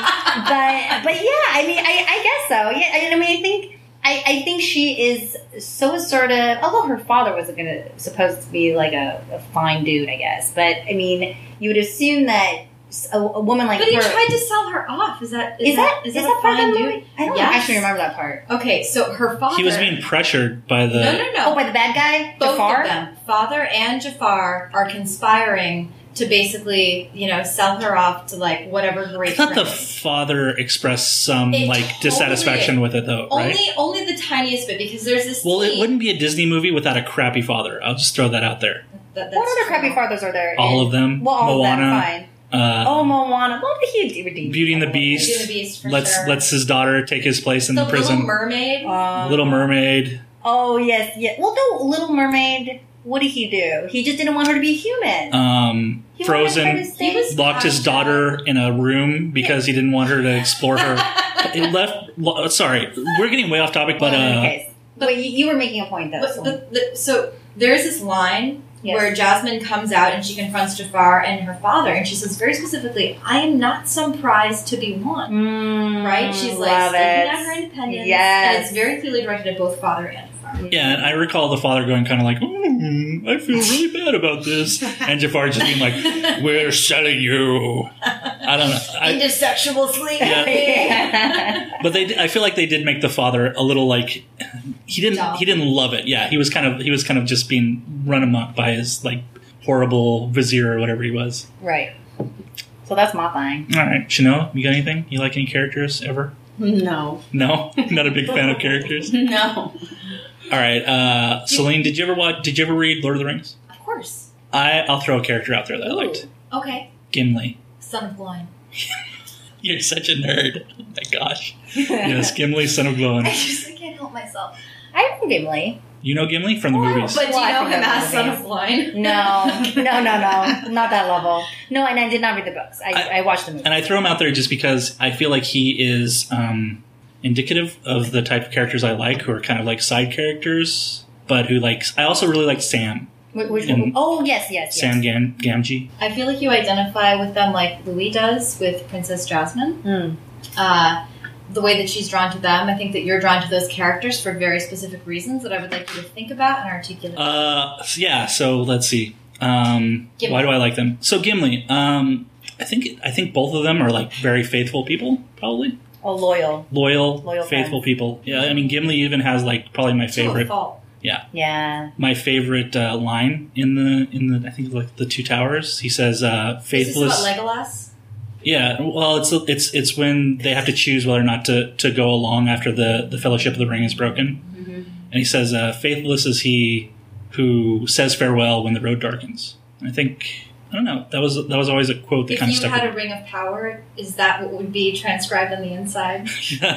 yeah, I mean, I guess so. Yeah, I mean, I think she is so assertive. Although her father was supposed to be like a fine dude, I guess. But I mean, you would assume that a woman like her. But he tried to sell her off. Is that a fine dude? I don't actually remember that part. Okay, so her father. He was being pressured by the. No. Oh, by the bad guy, Both Jafar? of them, father and Jafar, are conspiring to basically, sell her off to like whatever great. I thought the father expressed some dissatisfaction with it, though, right? Only the tiniest bit, because there's this. Well, it wouldn't be a Disney movie without a crappy father. I'll just throw that out there. What other crappy fathers are there? All of them. Well, all Moana. of them, fine. Moana. What did he redeem? Beauty and the Beast. Beauty and the Beast, for sure. Lets his daughter take his place in the prison. Little Mermaid. Little Mermaid. Oh, yes. Well, no, Little Mermaid, what did he do? He just didn't want her to be human. Frozen locked his daughter in a room because he didn't want her to explore her. Sorry, we're getting way off topic, but... But you were making a point, though. So there's this line where Jasmine comes out and she confronts Jafar and her father, and she says very specifically, "I am not some prize to be won." Right? She's like sticking at her independence. Yes. And it's very clearly directed at both father and Jafar. Yeah, and I recall the father going kind of like, I feel really bad about this. And Jafar just being like, we're selling you. I don't know. Into sexual slavery. Yeah. But I feel like they did make the father a little like, he didn't love it. Yeah, he was kind of just being run amok by his like horrible vizier or whatever he was. Right. So that's my thing. All right. Chanel, you got anything? You like any characters ever? No. No? Not a big fan of characters? No. All right. Celine, did you ever read Lord of the Rings? Of course. I'll throw a character out there that I liked. Okay. Gimli. Son of Glóin. You're such a nerd. Oh my gosh. Yes, Gimli, son of Glóin. I can't help myself. I know Gimli. You know Gimli from the movies. But do you Well, I know think him I've as heard Son of of Loin? No, not that level. No, and I did not read the books. I watched the movie. And I throw him out there just because I feel like he is indicative of the type of characters I like, who are kind of like side characters, but who like. I also really like Sam. Which And one? Oh, yes. Sam Gamgee. I feel like you identify with them like Louis does with Princess Jasmine. The way that she's drawn to them, I think that you're drawn to those characters for very specific reasons that I would like you to think about and articulate. Yeah. So let's see. Why do I like them? So Gimli. I think both of them are like very faithful people. Probably Oh, loyal. loyal friends. faithful people. Yeah. I mean, Gimli even has like probably my To a favorite. fault. Yeah. My favorite line in the I think like the Two Towers. He says, "Faithless." Is this about Legolas? Yeah, well, it's when they have to choose whether or not to go along after the Fellowship of the Ring is broken, and he says, "Faithless is he who says farewell when the road darkens." And I don't know. That was always a quote that If kind of you stuck. had a with ring of power, is that what would be transcribed on the inside?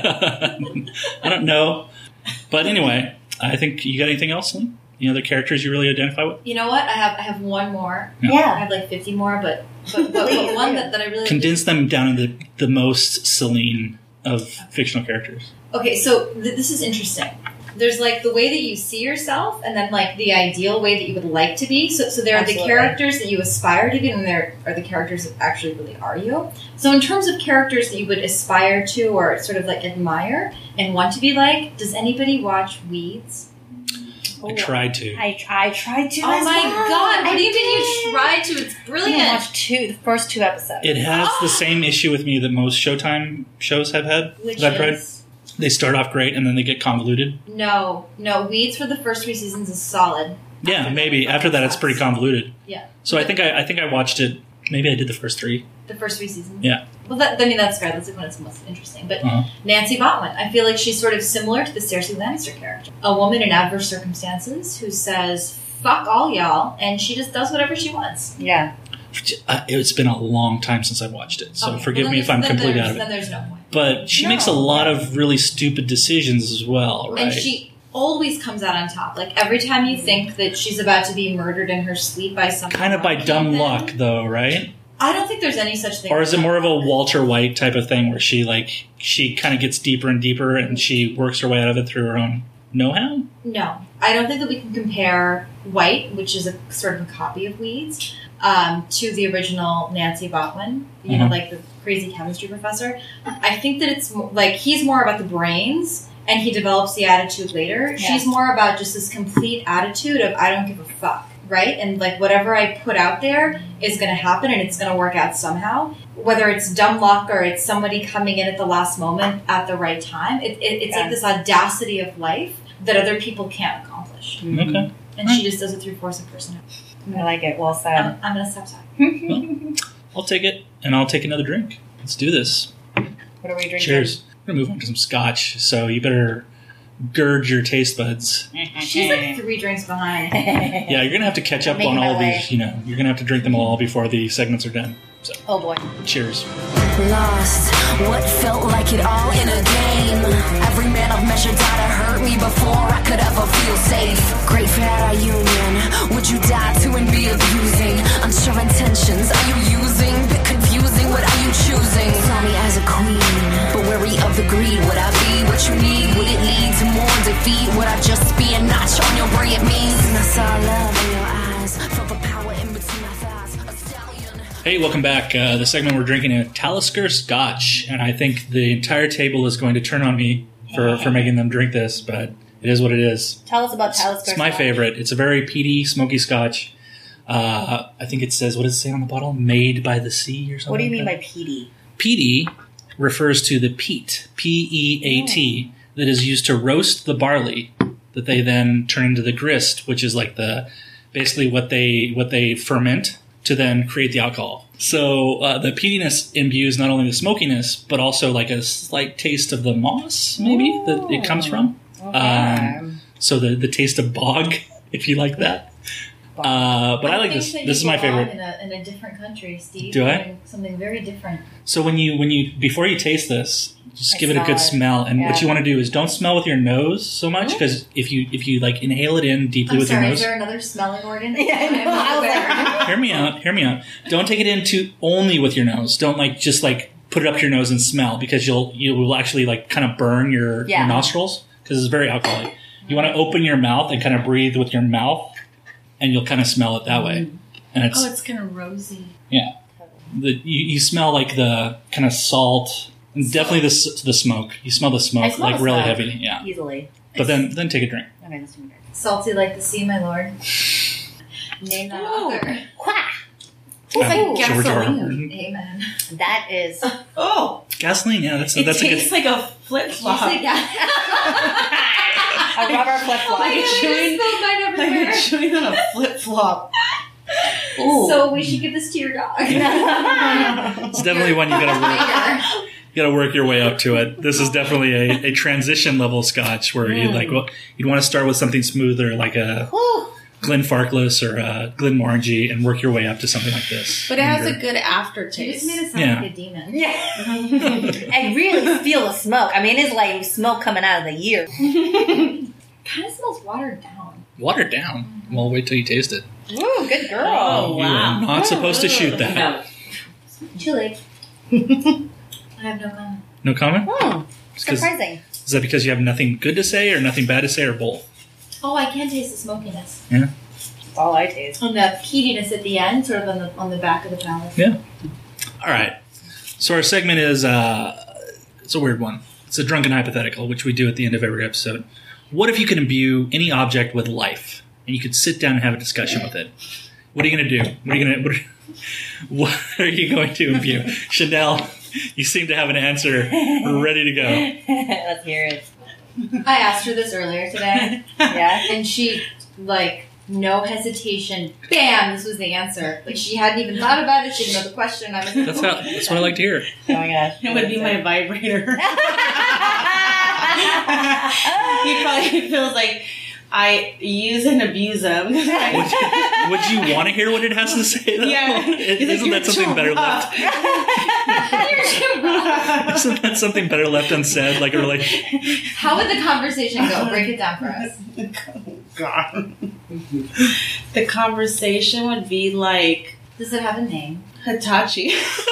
I don't know, but anyway, I think you got anything else, Lynn? Any other characters you really identify with? You know what? I have one more. I Yeah. have like 50 more, but one that I really Condense them down to the most Celine of fictional characters. Okay, so this is interesting. There's like the way that you see yourself, and then like the ideal way that you would like to be. So there are Absolutely. the characters that you aspire to be, and there are the characters that actually really are you. So in terms of characters that you would aspire to or sort of like admire and want to be like, does anybody watch Weeds? I tried to. I tried to. Oh as my well. god! What I do you mean did. you tried to? It's I brilliant. watched the first two episodes. It has the same issue with me that most Showtime shows have had. Which that I've tried. is They start off great and then they get convoluted. no. Weeds for the first 3 seasons is solid. Yeah, maybe after that it's pretty convoluted. Yeah. So I think I watched it. Maybe I did the first 3. The first 3 seasons. Yeah. Well, that's fair. That's like when it's most interesting. But Uh-huh. Nancy Botwin, I feel like she's sort of similar to the Cersei Lannister character. A woman in adverse circumstances who says, fuck all y'all, and she just does whatever she wants. Yeah. It's been a long time since I've watched it, so Okay, forgive well, me if I'm then completely out of Then it. there's no point. But she makes a lot of really stupid decisions as well, right? And she always comes out on top. Like, every time you think that she's about to be murdered in her sleep by someone. Kind of by dumb luck, though, right? I don't think there's any such thing. Or is it more of a Walter White type of thing where she kind of gets deeper and deeper and she works her way out of it through her own know-how? No. I don't think that we can compare White, which is a sort of a copy of Weeds, to the original Nancy Botwin, you know, like the crazy chemistry professor. I think that it's like he's more about the brains and he develops the attitude later. Yeah. She's more about just this complete attitude of I don't give a fuck, right? And like whatever I put out there is going to happen and it's going to work out somehow. Whether it's dumb luck or it's somebody coming in at the last moment at the right time, it's like this audacity of life that other people can't accomplish. Okay. And she just does it through force of personality. I like it. Well said. I'm going to stop talking. I'll take it, and I'll take another drink. Let's do this. What are we drinking? Cheers. We're going to move on to some scotch, so you better gird your taste buds. She's like 3 drinks behind. Yeah, you're going to have to catch up Making on all my way. these, you're going to have to drink them all before the segments are done. So, Oh boy. cheers. Lost, what felt like it all in a game. Every man I've measured died to hurt me before I could ever feel safe. Great for our union. Would you die to and be abusing? Unsure intentions, are you using? Bit confusing, what are you choosing? Saw me as a queen, but wary of the greed. Would I be what you need? Would it lead to more defeat? Would I just be a notch on your brilliant means? And I saw love in your eyes, felt the power in between my thighs. A stallion. Hey, welcome back. The segment we're drinking is Talisker Scotch, and I think the entire table is going to turn on me for making them drink this, but it is what it is. Tell us about Talisker. It's my Scotch. favorite. It's a very peaty, smoky Scotch. I think it says, what does it say on the bottle? Made by the sea or something. What do you mean like by peaty? Peaty refers to the peat, P-E-A-T, that is used to roast the barley that they then turn into the grist, which is like basically what they ferment to then create the alcohol. So the peatiness imbues not only the smokiness, but also like a slight taste of the moss, maybe, that it comes from. Okay. So the taste of bog, if you like that. But I like think this. that This is you my belong favorite. in a different country, Steve. Do I? Doing something very different. So when you before you taste this, just give it a good smell. And what Yeah. you want to do is don't smell with your nose so much, because if you like inhale it in deeply I'm with sorry, your is nose. there another smelling organ? Yeah, I know. I was like, Hear me out. Don't take it in too only with your nose. Don't just put it up your nose and smell, because you will actually kind of burn your nostrils, because it's very alcoholic. You want to open your mouth and kind of breathe with your mouth, and you'll kind of smell it that way. And it's kind of rosy. Yeah. You smell like the kind of salt, and definitely the smoke. You smell the smoke, I smell the really smoke heavy. Yeah. easily. But then take a drink. Okay, let's do it. Salty like the sea, my lord. Name that author. Quack. George R. R. gasoline. Martin. Amen. That is. Oh, Gasoline. Yeah, that's it a good. tastes like a flip Did you flop. say that? A rubber flip flop. Like I just spilled mine everywhere. Like chewing on a flip flop. Ooh. So we should give this to your dog. It's definitely one you gotta work your way up to it. This is definitely a transition level Scotch where you'd want to start with something smoother, like a Glenfarclas or a Glenmorangie, and work your way up to something like this. But it has a good You kind just made it sound Yeah. like a demon. Yeah. I really feel the smoke. I mean, it's like smoke coming out of the ear. Kind of smells watered down. Watered down. Well, wait till you taste it. Ooh, good girl. Oh, You are not supposed to shoot that. Too late. I have no comment. No comment? It's 'cause- Surprising. Is that because you have nothing good to say or nothing bad to say, or both? Oh, I can taste the smokiness. Yeah. That's all I taste. And the peatiness at the end, sort of on the back of the palate. Yeah. All right. So our segment is it's a weird one. It's a drunken hypothetical, which we do at the end of every episode. What if you could imbue any object with life, and you could sit down and have a discussion with it? What are you going to do? What are you going to imbue? Chanel, you seem to have an answer ready to go. Let's hear it. I asked her this earlier today, Yeah? and she, no hesitation, bam, this was the answer. Like, she hadn't even thought about it, she didn't know the question. I was like, That's what I like to hear. Oh my gosh. It would be my vibrator. He probably feels like I use and abuse him. Would you want to hear what it has to say, though? Yeah. Isn't that something better left? Isn't that something better left unsaid? Like a relationship? how would the conversation go? Break it down for us. God. The conversation would be like Does it have a name? Hitachi.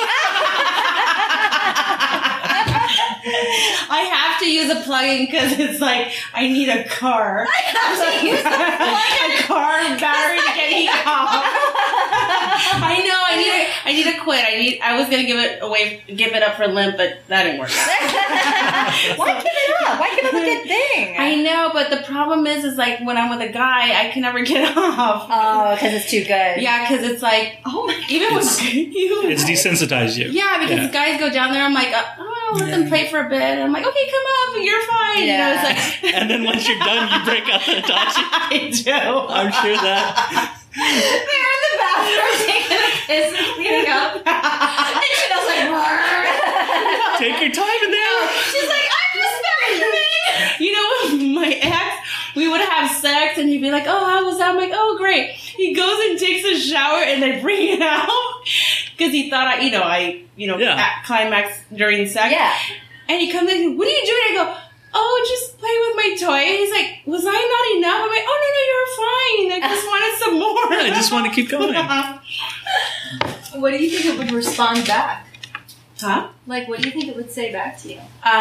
I have to use a plug-in because it's like I need a car. I have to use a car battery to get me off. I know. I need to quit. I was gonna give it up for Limp, but that didn't work out. Why give it up? Why give up a good thing? I know, but the problem is like when I'm with a guy, I can never get off. Oh, because it's too good. Yeah, because it's like, oh my, even with you. It's desensitized you. Yeah, because guys go down there, I'm like, let them play for a bit. And I'm like, okay, come up, you're fine. Yeah. You know, it's like, And then once you're done, you break out the Hitachi. I do. I'm sure that. They're in the bathroom taking a piss and cleaning up. And Chanel's like, "Brr." Take your time in there. She's like, I'm just vacuuming. You know, with my ex, we would have sex, and he'd be like, oh, how was that? I'm like, oh, great. He goes and takes a shower, and they bring it out. Because he thought I climax during sex. Yeah. And he comes in, what are you doing? I go, oh, just play with my toy. And he's like, was I not enough? I'm like, oh, no, you're fine. I just wanted some more. I just want to keep going. What do you think it would respond back? Huh? Like, what do you think it would say back to you?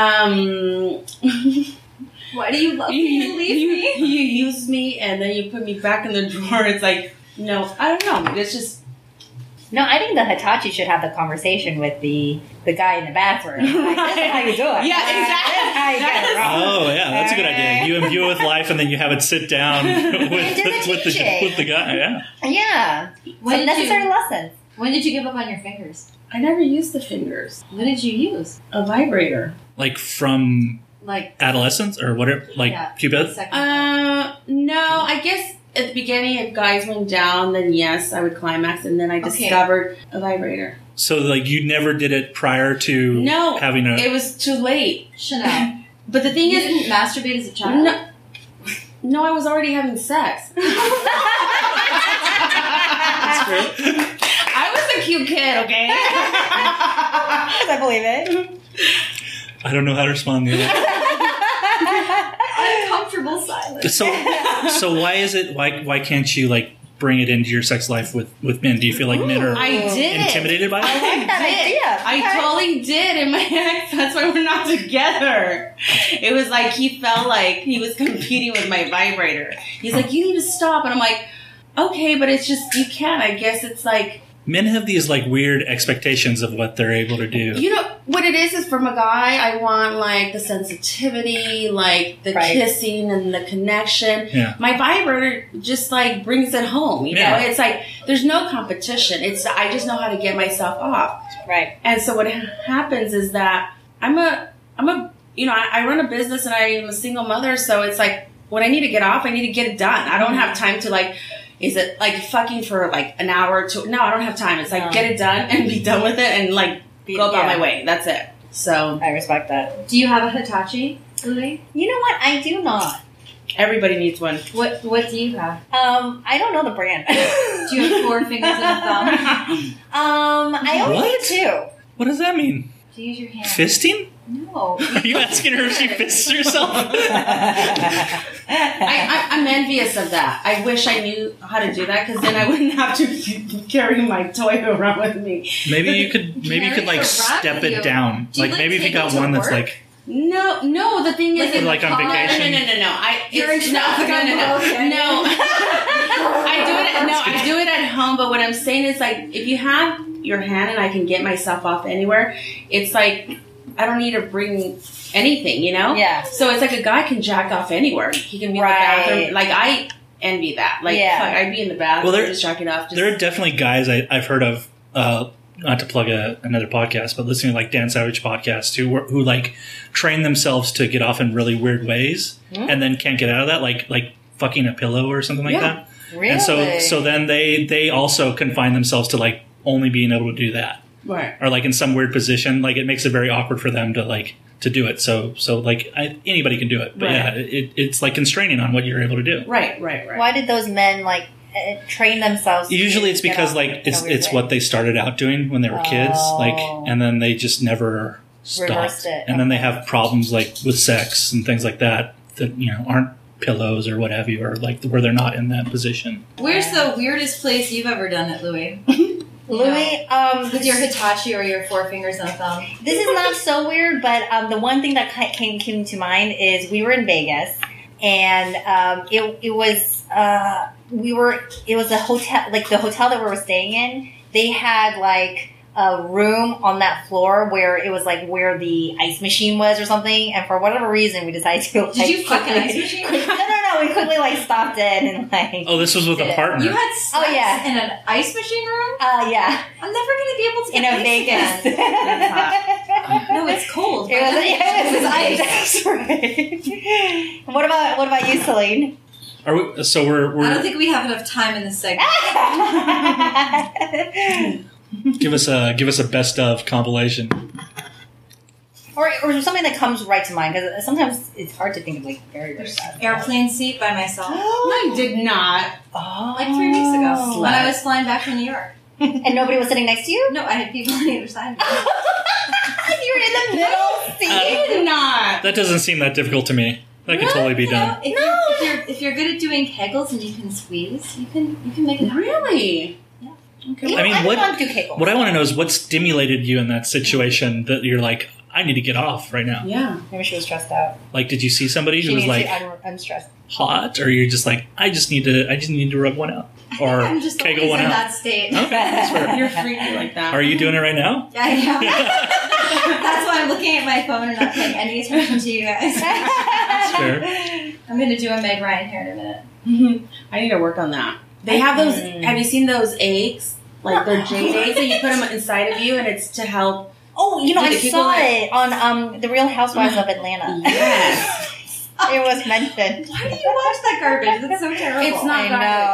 Why do you love me and leave me? You use me, and then you put me back in the drawer. It's like, no, I don't know. It's just... No, I think the Hitachi should have the conversation with the guy in the bathroom. Like, this is how you do it. Yeah, exactly. This is how you get it wrong. Oh, yeah, that's a good idea. You imbue it with life, and then you have it sit down with the guy. Yeah. Yeah. When Some did necessary you- lessons. When did you give up on your fingers? I never used the fingers. What did you use? A vibrator. Like from Like, adolescence or whatever, like puberty. No, I guess at the beginning, if guys went down, then yes, I would climax, and then I discovered a vibrator. So, like, you never did it prior to having a... It was too late. Chanel. But the thing You is... didn't masturbate as a child? No, I was already having sex. I was a cute kid, okay? I believe it. I don't know how to respond to that. Uncomfortable silence. So why is it? Why can't you like bring it into your sex life with men? Do you feel like men are I did. intimidated by it? I like that idea. I totally did in my ex. That's why we're not together. It was like he felt like he was competing with my vibrator. He's like, you need to stop. And I'm like, okay, but it's just, you can't. I guess it's like, Men have these like weird expectations of what they're able to do. you know, what it is from a guy, I want like the sensitivity, like the Right. kissing and the connection. Yeah. My vibrator just like brings it home, you know? Yeah. It's like, there's no competition. It's, I just know how to get myself off. Right. And so what happens is that I'm a, you know, I run a business and I am a single mother. So it's like, when I need to get off, I need to get it done. I don't have time to like, is it like fucking for like an hour or two? No, I don't have time. It's like, No. get it done and be done with it and like go about Yeah. my way. That's it. So I respect that. Do you have a Hitachi, Louie? You know what? I do not. everybody needs one. What do you have? I don't know the brand. Do you have 4 fingers and a thumb? I only What? need 2. What does that mean? Do you use your hand? Fisting? No. Are you asking her if she fists herself? I'm envious of that. I wish I knew how to do that because then I wouldn't have to carry my toy around with me. Maybe you could like step it down. Do you, like maybe if you take it got to one that's work? like No. The thing is, Like on vacation? No. You're in traffic on the road, okay. No. I do it at home. But what I'm saying is, like, if you have your hand and I can get myself off anywhere, it's like I don't need to bring anything, you know? Yeah. So it's like a guy can jack off anywhere. He can be in the Right. bathroom. Like I envy that. Like Yeah. fuck, I'd be in the bathroom, Well, just jacking off. Just, there are definitely guys I've heard of. Not to plug another podcast, but listening to like Dan Savage podcast who like train themselves to get off in really weird ways and then can't get out of that, like fucking a pillow or something like Yeah. that. Really? And so then they also confine themselves to like only being able to do that, right. or like in some weird position. Like it makes it very awkward for them to do it. So like anybody can do it, but Right. yeah, it's like constraining on what you're able to do. Right. Why did those men like train themselves? Usually to it's get because off like in a weird it's way? what they started out doing when they were kids, like, Oh. and then they just never stopped, Reversed it. and then they have problems like with sex and things like that aren't pillows or what have you, or like where they're not in that position. Where's the weirdest place you've ever done it, Louie? Louis, With your Hitachi or your 4 fingers and a thumb? this is not so weird, but the one thing that came to mind is we were in Vegas, and it was a hotel, like the hotel that we were staying in. They had like a room on that floor where it was like where the ice machine was or something, and for whatever reason we decided to. Did you fuck an ice machine? No, we quickly like stopped it and like. Oh, this was with a partner. You had sex yeah. in an ice machine room? Yeah, I'm never going to be able to in get a ice Vegas. again. No, it's cold. It was ice. ice. That's right. What about you, Celine? Are we? So we're I don't think we have enough time in this segment. give us a best of compilation. or something that comes right to mind, because sometimes it's hard to think of like very bad. Airplane seat by myself. No, I did not. Oh, Like 3 weeks ago when I was flying back from New York. and nobody was sitting next to you. No, I had people on either side of me. You were in the middle seat. I did not. That doesn't seem that difficult to me. That could totally be done. If you're good at doing kegels and you can squeeze, you can make it happen. Really? Yeah. Okay. I mean, I what don't do kegels. I want to know is what stimulated you in that situation that you're like, I need to get off right now. Yeah. Maybe she was stressed out. Like, did you see somebody She who was needs like to unstressed. hot, or you're just like, I just need to rub one out, or I'm just kegel always one in out? that state. Okay, that's fair. You're freaky like that. Are you doing it right now? Yeah, I am. That's why I'm looking at my phone and not paying any attention to you guys. That's fair. I'm going to do a Meg Ryan here in a minute. I need to work on that. They have those. Have you seen those eggs? Like they're jade eggs, and you put them inside of you, and it's to help. Oh, you know, Do I the people saw like- it on The Real Housewives of Atlanta. Yes. It was mentioned. Why do you watch that garbage? That's so terrible. It's not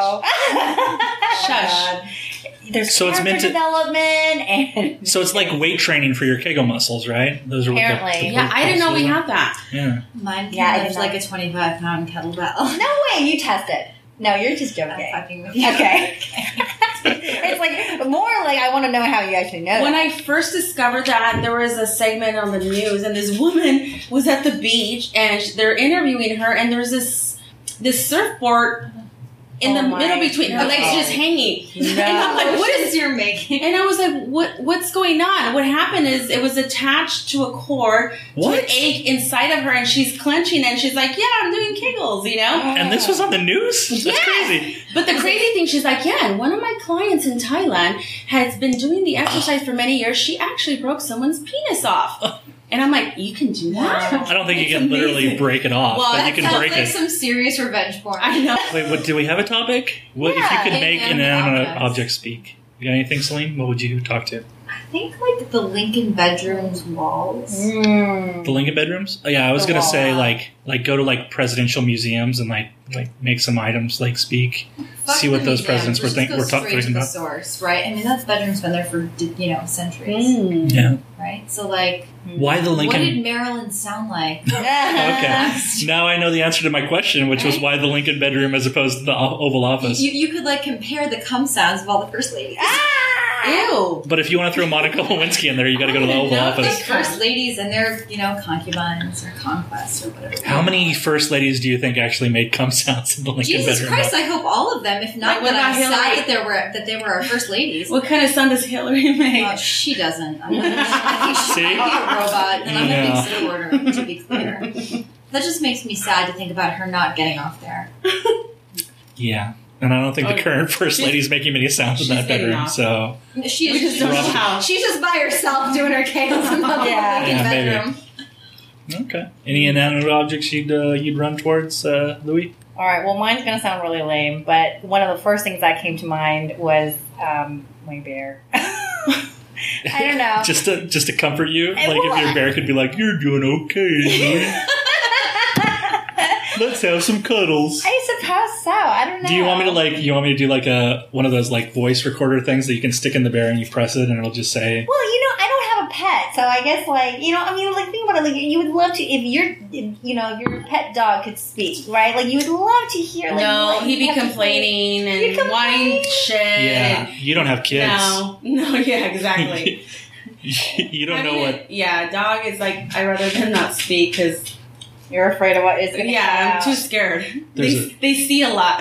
Shush. There's So it's character meant to- development and So it's like weight training for your Kegel muscles, right? Those are what Apparently. Yeah, I didn't know we had that. Yeah. Mine Yeah, I can lift did like not. a 25-pound kettlebell. No way, you tested. No, you're just I'm joking. fucking with you. Okay. like more like I want to know how you actually know. When that. I first discovered that, there was a segment on the news, and this woman was at the beach, and they're interviewing her, and there's this surfboard in the middle between her legs, just hanging. No. And I'm like, What is your making? and I was like, what's going on? What happened is it was attached to a cord to an egg inside of her, and she's clenching, and she's like, yeah, I'm doing Kegels, you know? And this was on the news? That's Yes. crazy. But the crazy thing, she's like, yeah, and one of my clients in Thailand has been doing the exercise for many years. She actually broke someone's penis off. And I'm like, you can do that? I don't think It's you can literally amazing. break it off, Well, but you that can Sounds break like it. some serious revenge porn. I know. Wait, what, do we have a topic? What if you Yeah, could make an inanimate inanimate objects. object speak? You got anything, Celine? What would you talk to? I think like the Lincoln bedroom's walls. Mm. The Lincoln bedrooms? Oh, yeah, I was The gonna say wall. like go to like presidential museums and like make some items like speak. Fuck See what the those museums. presidents were Let's think just were go straight thinking to the about. source, right? I mean, that bedroom's been there for centuries, Mm. Yeah. right? So like, Why the what Lincoln? did Maryland sound like? Okay. Now I know the answer to my question, which was why the Lincoln bedroom as opposed to the Oval Office. You could like compare the cum sounds of all the first ladies. Ew. But if you want to throw Monica Lewinsky in there, you got to go to the Oval The Office. first ladies and their, concubines or conquests or whatever. How many first ladies do you think actually made cum sounds in the Lincoln Jesus bedroom? Christ! I hope all of them. If not, Like, what then I'm about Hillary? sad that they were our first ladies. What kind of sound does Hillary make? Oh, she doesn't. I think she See? might be a robot, and I'm Yeah. a big supporter, to be clear. That just makes me sad to think about her not getting off there. Yeah. And I don't think the current first lady's making many sounds in she's that getting bedroom, off. so... She We is just don't know how. she's just by herself doing her kegels in the Yeah. Lincoln Yeah, maybe. bedroom. Okay. Any inanimate objects you'd run towards, Louis? All right. Well, mine's going to sound really lame, but one of the first things that came to mind was my bear. I don't know. just to comfort you? It Like if your would. bear could be like, you're doing okay, Louis. Let's have some cuddles. I suppose so. I don't know. Do you want me to do like one of those like voice recorder things that you can stick in the bear and you press it and it'll just say, Well, I don't have a pet, so I guess think about it. Like, you would love to if your pet dog could speak, right? Like, you would love to hear. Like, No, what he'd you be have to complaining He'd and complain. wanting shit. yeah, you don't have kids. No, yeah, exactly. You don't know what... Yeah, dog is like, I'd rather them not speak because, say. You're afraid of what is going to yeah, I'm too scared. They see a lot.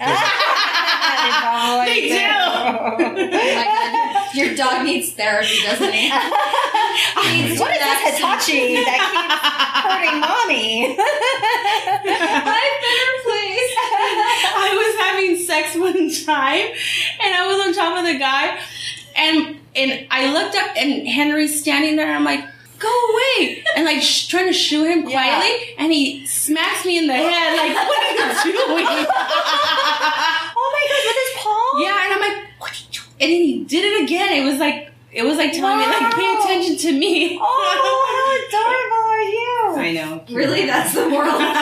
They do. Oh my God. Your dog needs therapy, doesn't he? What is this Hitachi that keeps hurting mommy? I've been replaced. I was having sex one time, and I was on top of the guy, and I looked up, and Henry's standing there, and I'm like, go away, and like trying to shoo him quietly, and he smacks me in the head, like, what are you doing? Oh my God, with his paw? Yeah, and I'm like, what are you doing? And then he did it again. It was like telling me, like, pay attention to me. Oh, how adorable are you? I know. Really? That's the moral of the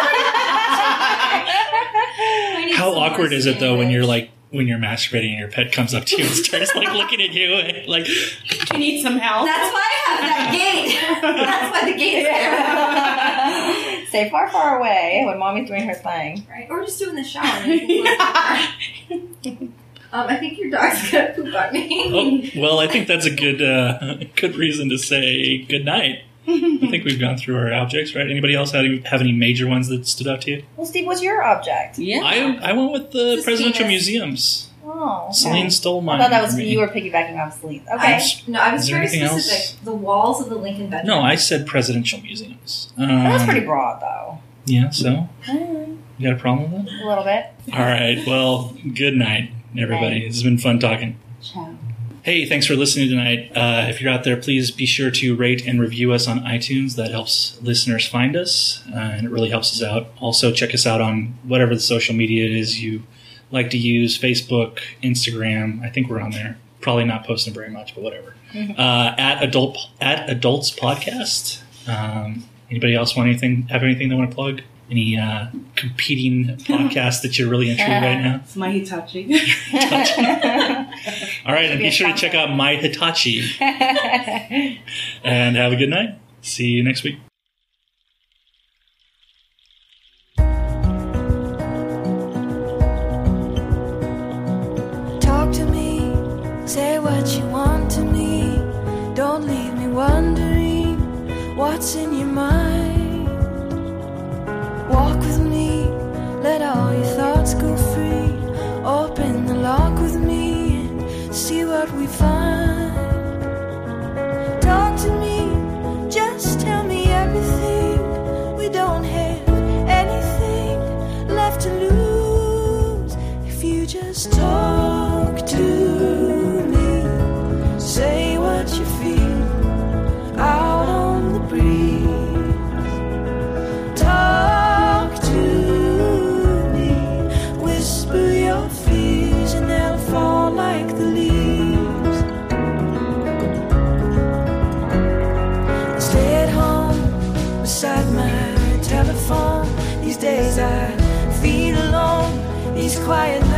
story? How awkward is it though when you're masturbating and your pet comes up to you and starts like looking at you and, like, You need some help. That's why I have that gate. That's why the gate is there. Stay far away when mommy's doing her thing. Right? Or just do it in the shower. And you can close the door. I think your dog's gonna poop on me. oh, well, I think that's a good reason to say good night. I think we've gone through our objects, right? Anybody else have any major ones that stood out to you? Well, Steve, what's your object? Yeah. I went with the This presidential penis. museums. Oh, okay. Celine stole I mine. thought that was from me. you were piggybacking off Celine. Okay. I was Is there very anything specific. else? The walls of the Lincoln bedroom. No, I said presidential museums. That's pretty broad, though. Yeah, so? You got a problem with that? A little bit. All right, well, good night, everybody. This has been fun talking. Ciao. Hey, thanks for listening tonight. If you're out there, please be sure to rate and review us on iTunes. That helps listeners find us, and it really helps us out. Also, check us out on whatever the social media is you like to use, Facebook, Instagram. I think we're on there. Probably not posting very much, but whatever. At Adults Podcast. Anybody else have anything they want to plug? Any competing podcasts that you're really into right now? It's my Hitachi. All right, and be sure to check out My Hitachi. And have a good night. See you next week. Talk to me what's in your mind. Walk with me, let all your thoughts go free. Open the lock with me and see what we find. Talk to me, just tell me everything. We don't have anything left to lose if you just talk to me. Say what you feel out on the breeze. Talk to me, whisper your fears and they'll fall like the leaves. I stay at home beside my telephone. These days I feel alone. These quiet